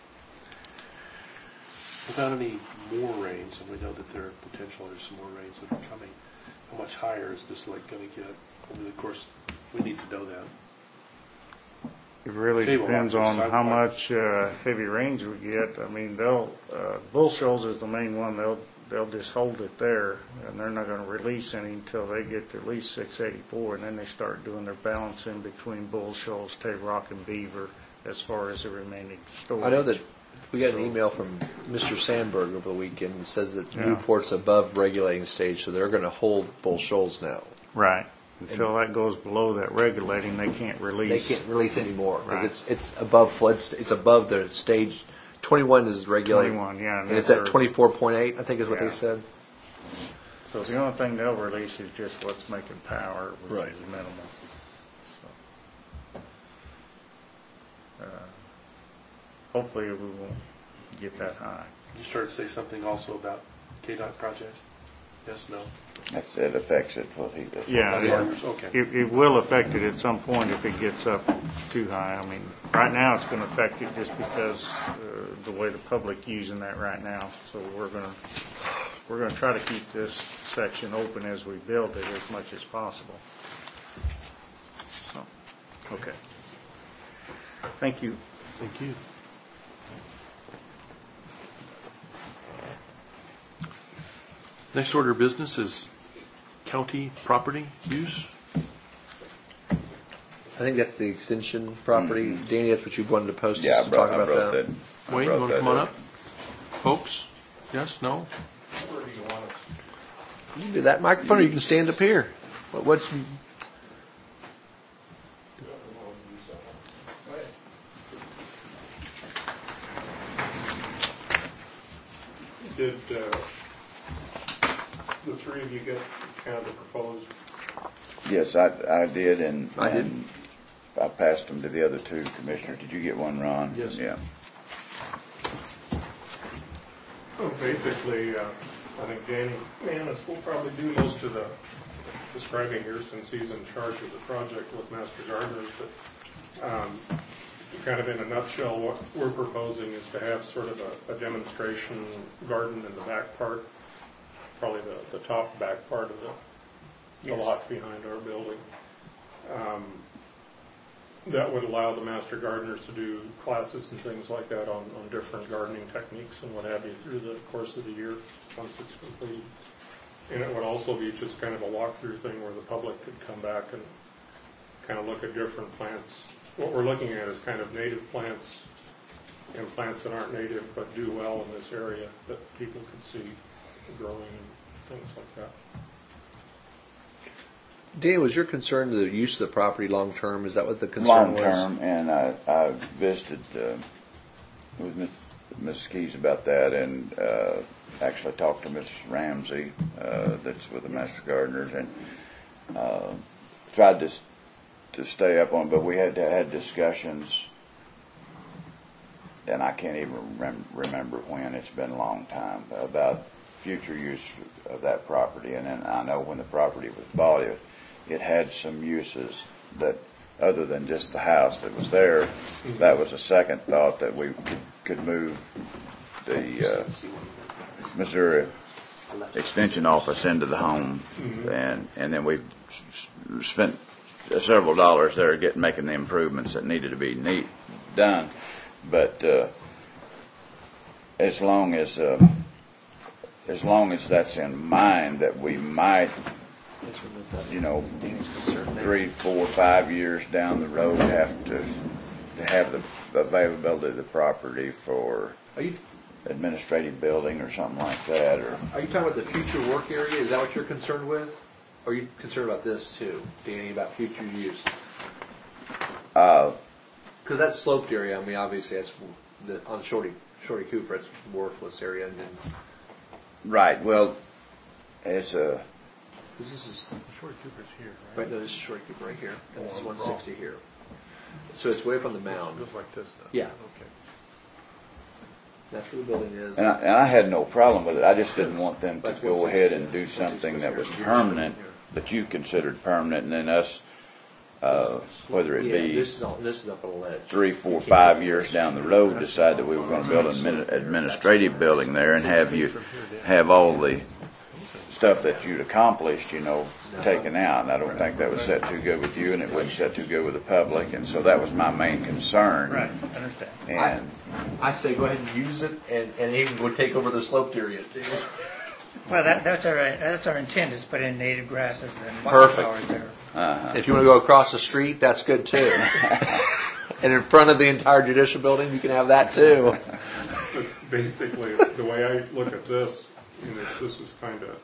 Without any more rains, and we know that there are potential, there's some more rains that are coming, how much higher is this lake going to get? Over the course, we need to know that. it really Table depends walkers, on how sidewalk. much uh, heavy rains we get. I mean, they'll uh, Bull Shoals is the main one. They'll they'll just hold it there, and they're not going to release any until they get to at least six eighty-four, and then they start doing their balancing between Bull Shoals, Tay Rock, and Beaver as far as the remaining storage. I know that we got an email from Mister Sandberg over the weekend that says that Yeah. Newport's above regulating stage, so they're going to hold Bull Shoals now. Right. Until that goes below that regulating, they can't They release. can't release anymore because Right. it's it's above flood. St- it's above the stage. twenty-one is regulating. twenty-one, yeah. And it's that's at our- twenty-four point eight, I think is what Yeah. they said. So the only thing they'll release is just what's making power, which Right. is minimal. So, uh, hopefully we won't get that high. You started to say something also about K DOT project? Yes, no? that's, it affects it. What he, that's Yeah, what he- Yeah. Okay. It, it will affect it at some point if it gets up too high. I mean, right now it's going to affect it just because uh, the way the public using that right now. So we're going to we're going to try to keep this section open as we build it as much as possible. So, okay. Thank you. Thank you. Next order of business is county property use. I think that's the extension property. Danny, that's what you wanted to post yeah, us I to brought, talk I about brought that. that. I Wayne, you brought want to that come on up. up? Folks? Yes, no? You can do that microphone, or you can stand up here. What- What's Did uh, the three of you get kind of the proposed? Yes, I, I did, and I did. and I passed them to the other two commissioners. Did you get one, Ron? Yes. Yeah. Well, basically, uh, I think Danny Manis will probably do most of the describing here since he's in charge of the project with Master Gardeners. But um, kind of in a nutshell, what we're proposing is to have sort of a, a demonstration garden in the back part, probably the, the top back part of the, the Yes. lot behind our building. Um, that would allow the master gardeners to do classes and things like that on, on different gardening techniques and what have you through the course of the year once it's complete. And it would also be just kind of a walkthrough thing where the public could come back and kind of look at different plants. What we're looking at is kind of native plants and plants that aren't native but do well in this area that people could see growing and things like that. Danny, was your concern the use of the property long term? Is that what the concern Long was? term, and I, I visited uh, with Miz Missus Keys about that, and uh, actually talked to Missus Ramsey, uh, that's with the Master Gardeners, and uh, tried to to stay up on. But we had to, had discussions, and I can't even rem remember when. It's been a long time about future use of that property, and then I know when the property was bought, it. It had some uses that, other than just the house that was there, that was a second thought that we could, could move the uh, Missouri Extension Office into the home, and and then we spent several dollars there getting making the improvements that needed to be neat done. But uh, as long as uh, as long as that's in mind, that we might, you know, three, four, five years down the road, have to to have the availability of the property for Are you administrative building or something like that. Or are you talking about the future work area? Is that what you're concerned with? Or are you concerned about this too, Danny, about future use? uh, Because that sloped area, I mean, obviously that's the, on Shorty Shorty Cooper, it's a worthless area, and then right. Well, it's a this is Short Cooper's here, right. No, this is Shorty Cooper right here, and this is one sixty here. So it's way up on the mound. It goes like this, though. Yeah. Okay. That's where the building is. and I, and I had no problem with it. I just didn't want them to That's go one ahead sixty. and do something that was permanent, that you considered permanent, and then us, uh, whether it Yeah, be this is all, this is up on a ledge. three, four, five years down the road, decide that we were going to build an admin- administrative building there and have you have all the stuff that you'd accomplished, you know, taken out. And I don't think that was set too good with you, and it wouldn't set too good with the public. And so that was my main concern. Right, understand. And I say go ahead and use it, and, and even go take over the sloped area too. Well, that, that's our, that's our intent, is put in native grasses and Perfect. wildflowers there. uh, If you want to go across the street, that's good too. And in front of the entire judicial building, you can have that too. But basically, the way I look at this, you know, this is kind of,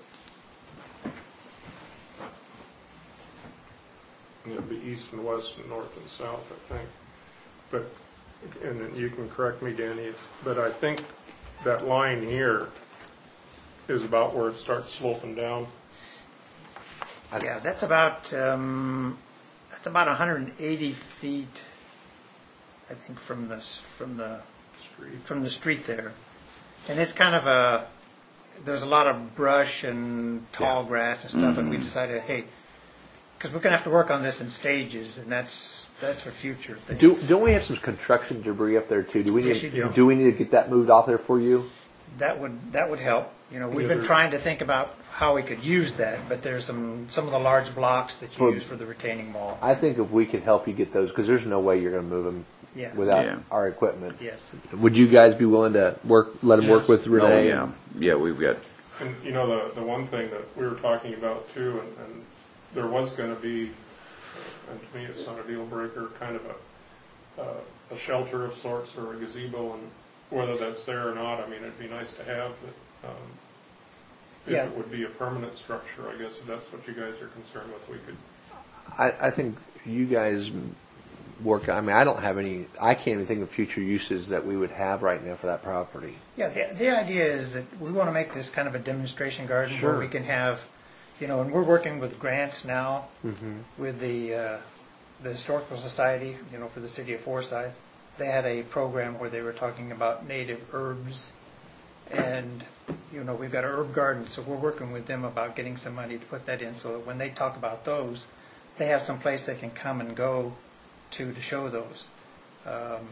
it'd be east and west and north and south, I think. But, and then you can correct me, Danny, if- but I think that line here is about where it starts sloping down. Yeah, that's about, um, that's about one hundred eighty feet, I think, from the, s- from the, Street. from the street there. And it's kind of a, there's a lot of brush and tall grass and stuff, and we decided, hey, because we're going to have to work on this in stages, and that's, that's for future things. Do don't we have some construction debris up there too? Do we Yes, need you do. do we need to get that moved off there for you? That would, that would help. You know, we've Yeah, been there- trying to think about how we could use that, but there's some, some of the large blocks that you For- use for the retaining wall. I think if we could help you get those, because there's no way you're going to move them Yes. without Yeah. our equipment. Yes. Would you guys be willing to work? Let them work Yes. with oh Renee? yeah, yeah, we've got And, you know, the, the one thing that we were talking about too, and, and there was going to be, and to me it's not a deal breaker, kind of a, uh, a shelter of sorts or a gazebo, and whether that's there or not, I mean, it'd be nice to have, but um, if Yeah. it would be a permanent structure, I guess if that's what you guys are concerned with, we could. I, I think you guys work, I mean, I don't have any, I can't even think of future uses that we would have right now for that property. Yeah, the, the idea is that we want to make this kind of a demonstration garden Sure. where we can have, you know, and we're working with grants now with the uh, the Historical Society, you know, for the city of Forsyth. They had a program where they were talking about native herbs, and you know, we've got an herb garden, so we're working with them about getting some money to put that in, so that when they talk about those, they have some place they can come and go to to show those. Um,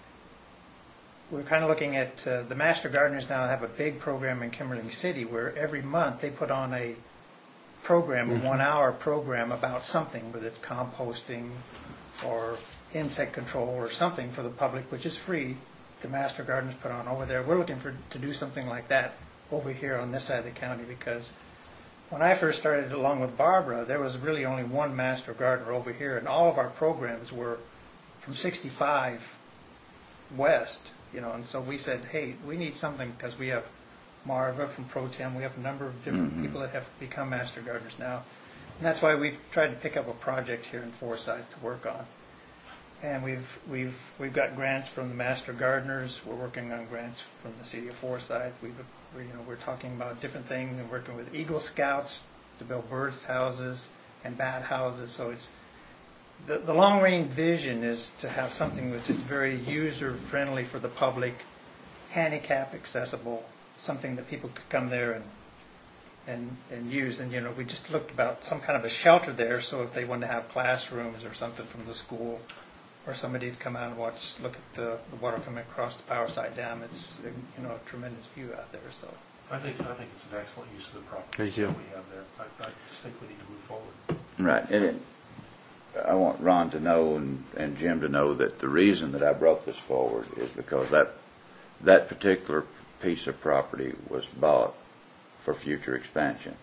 we're kind of looking at uh, the Master Gardeners now have a big program in Kimberling City where every month they put on a program, a one-hour program about something, whether it's composting or insect control or something for the public, which is free. The Master Gardeners put on over there. We're looking for to do something like that over here on this side of the county, because when I first started along with Barbara, there was really only one Master Gardener over here, and all of our programs were from sixty-five west, you know, and so we said, hey, we need something, because we have Marva from Pro Tem, we have a number of different mm-hmm. people that have become Master Gardeners now, and that's why we've tried to pick up a project here in Forsyth to work on. And we've we've we've got grants from the Master Gardeners. We're working on grants from the city of Forsyth. We've we're, you know we're talking about different things and working with Eagle Scouts to build bird houses and bat houses. So it's the the long range vision is to have something which is very user friendly for the public, handicap accessible, something that people could come there and and and use. And you know we just looked about some kind of a shelter there, so if they want to have classrooms or something from the school, or somebody to come out and watch, look at the, the water coming across the Power Side Dam. It's you know a tremendous view out there. So I think I think it's an excellent use of the property Thank you. that we have there. I, I just think we need to move forward. Right. And it, I want Ron to know and, and Jim to know that the reason that I brought this forward is because that that particular piece of property was bought for future expansion.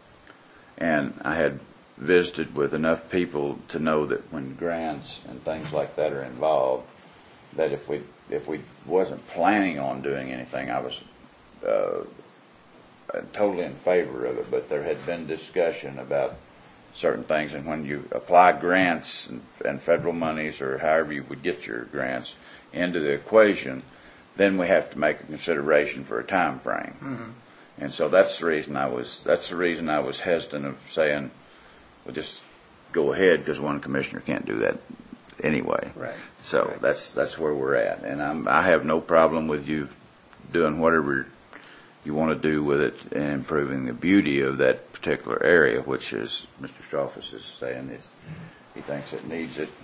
And I had visited with enough people to know that when grants and things like that are involved, that if we if we wasn't planning on doing anything, I was uh, totally in favor of it. But there had been discussion about certain things, and when you apply grants and, and federal monies or however you would get your grants into the equation, then we have to make a consideration for a time frame. Mm-hmm. And so that's the reason I was that's the reason I was hesitant of saying, well, just go ahead, because one commissioner can't do that anyway. Right. So right. that's that's where we're at, and I'm, I have no problem with you doing whatever you want to do with it and improving the beauty of that particular area, which is Mister Strophes is saying is he thinks it needs it.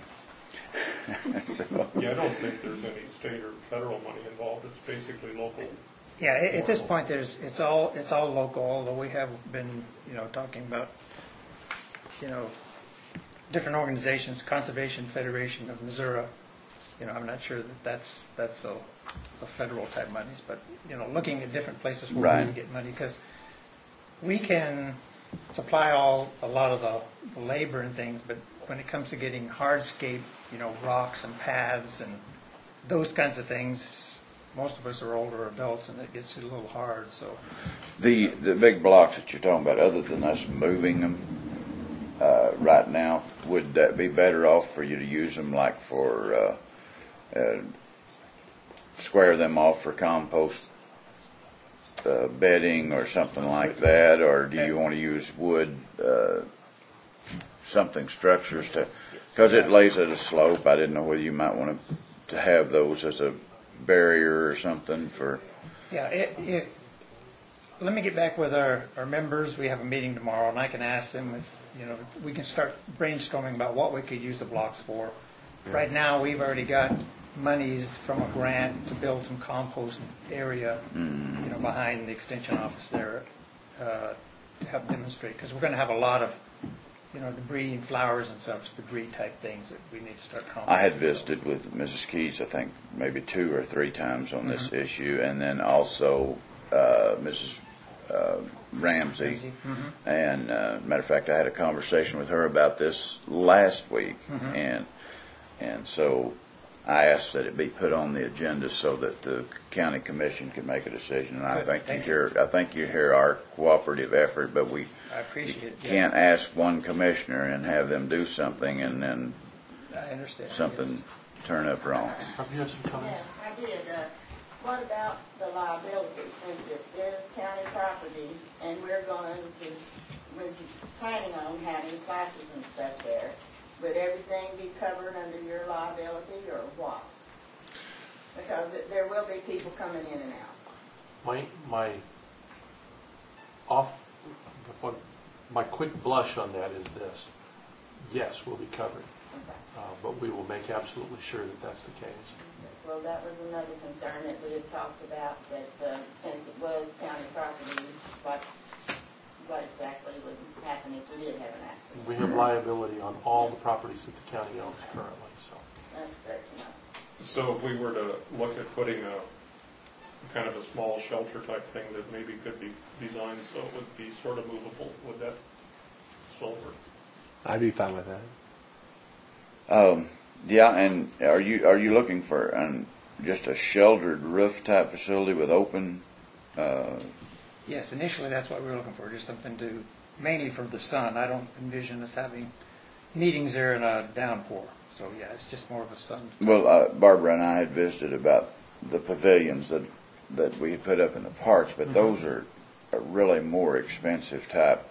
So. Yeah, I don't think there's any state or federal money involved. It's basically local. Yeah, at, at this point, there's it's all it's all local. Although we have been you know talking about. you know, different organizations, Conservation Federation of Missouri, you know, I'm not sure that that's, that's a, a federal type monies, but, you know, looking at different places where right. we can get money, because we can supply all, a lot of the, the labor and things, but when it comes to getting hardscape, you know, rocks and paths and those kinds of things, most of us are older adults and it gets a little hard, so. The, the big blocks that you're talking about, other than us moving them, Uh, right now, would that be better off for you to use them like for uh, uh, square them off for compost uh, bedding or something like that, or do you want to use wood uh, something structures to, because it lays at a slope? I didn't know whether you might want to to have those as a barrier or something for. Yeah, it, it, let me get back with our, our members. We have a meeting tomorrow, and I can ask them if. You know, we can start brainstorming about what we could use the blocks for. Yeah. Right now, we've already got monies from a grant to build some compost area, mm. you know, behind the extension office there uh, to help demonstrate. Because we're going to have a lot of, you know, debris and flowers and such, debris type things that we need to start composting. I had visited so. with Missus Keys, I think, maybe two or three times on this mm-hmm. issue, and then also uh, Missus Uh, Ramsey, mm-hmm. and uh, matter of fact, I had a conversation with her about this last week, mm-hmm. and and so I asked that it be put on the agenda so that the county commission could make a decision. And I think you hear, I think you hear our cooperative effort, but we I appreciate you it, can't yes. ask one commissioner and have them do something and then I understand. something turn up wrong. Rob, you have some comments? Yes, I did. Uh, What about the liability, since it is county property and we're going to, we're planning on having classes and stuff there, would everything be covered under your liability or what? Because it- there will be people coming in and out. My, my off, what, my quick blush on that is this. Yes, we'll be covered, Okay. uh, but we will make absolutely sure that that's the case. Well, that was another concern that we had talked about, that uh, since it was county property, what, what exactly would happen if we did have an accident? We have liability on all the properties that the county owns currently, so. That's great to know. So if we were to look at putting a, kind of a small shelter type thing that maybe could be designed so it would be sort of movable, would that still work? I'd be fine with that. Um, yeah, and are you are you looking for an, just a sheltered roof type facility with open? Uh, Yes, initially that's what we were looking for, just something to, mainly for the sun. I don't envision us having meetings there in a downpour. So, yeah, it's just more of a sun. well, uh, Barbara and I had visited about the pavilions that that we had put up in the parks, but those are, are really more expensive type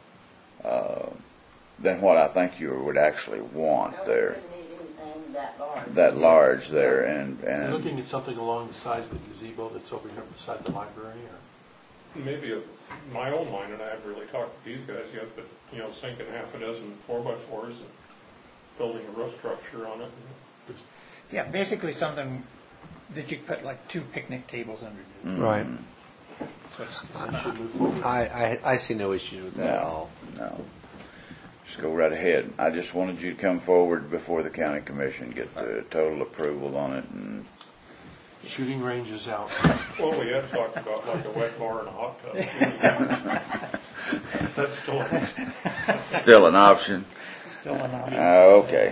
uh, than what I think you would actually want No, we there. couldn't need anything that large. That large there, and You're and looking at something along the size of the gazebo that's over here beside the library, or? Maybe a, my own mind, and I haven't really talked to these guys yet, but, you know, sinking half a dozen four by fours and building a roof structure on it. Yeah, basically something that you could put like two picnic tables underneath. Right. So it's, it's You not, should move forward. I, I, I see no issues with that at no, all. no. Just go right ahead. I just wanted you to come forward before the county commission, get the total approval on it, and Shooting range is out. Well, we had talked about like a wet bar and a hot tub. That's still, still an option. still an option. Uh, okay.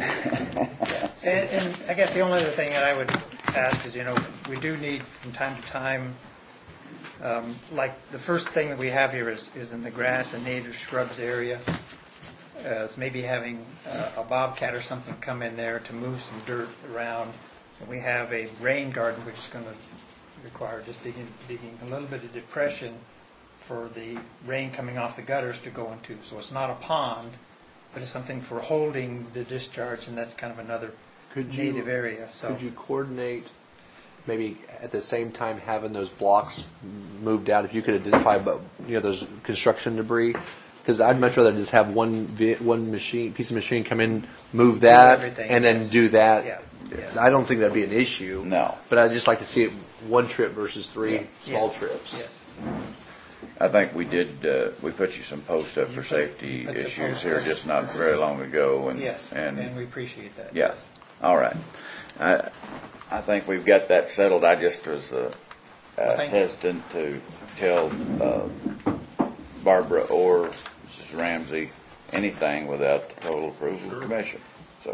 And, and I guess the only other thing that I would ask is, you know, we do need from time to time, um, like the first thing that we have here is, is in the grass and native shrubs area. Uh, it's maybe having uh, a bobcat or something come in there to move some dirt around. And we have a rain garden, which is going to require just digging, digging a little bit of depression for the rain coming off the gutters to go into. So it's not a pond, but it's something for holding the discharge, and that's kind of another Could you- native area. So Could you coordinate, maybe at the same time having those blocks moved out, if you could identify, but you know, those construction debris? Because I'd much rather just have one vi- one machine piece of machine come in, move that, everything, and then yes. do that. Yeah, yes. I don't think that'd be an issue. No. But I'd just like to see it one trip versus three Yeah. small Yes. trips. Yes. I think we did, uh, we put you some posts up for put- safety put the issues posts here up. just not very long ago. And, Yes, and, and we appreciate that. yes. All right. I, I think we've got that settled. I just was uh, Well, uh, thank you. hesitant to tell uh, Barbara or Missus Ramsey anything without the total approval of the commission. So,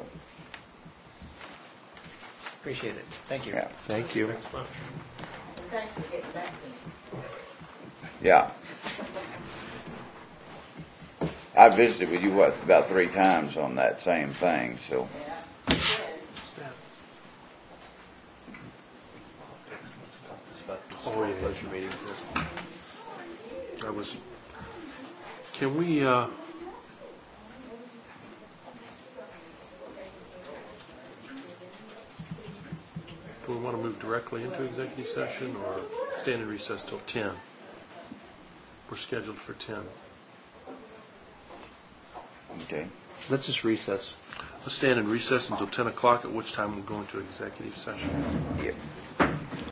Appreciate it. Thank you. yeah. Thank you. thanks much. And thanks for getting back to me. Yeah. I visited with you, what, about three times on that same thing, so. Yeah, good. Oh, yeah. Pleasure meeting. I was, can we, uh, do we want to move directly into executive session or stand in recess till ten? We're scheduled for ten. Okay. Let's just recess. Let's stand in recess until ten o'clock, at which time we'll go into executive session. Yeah.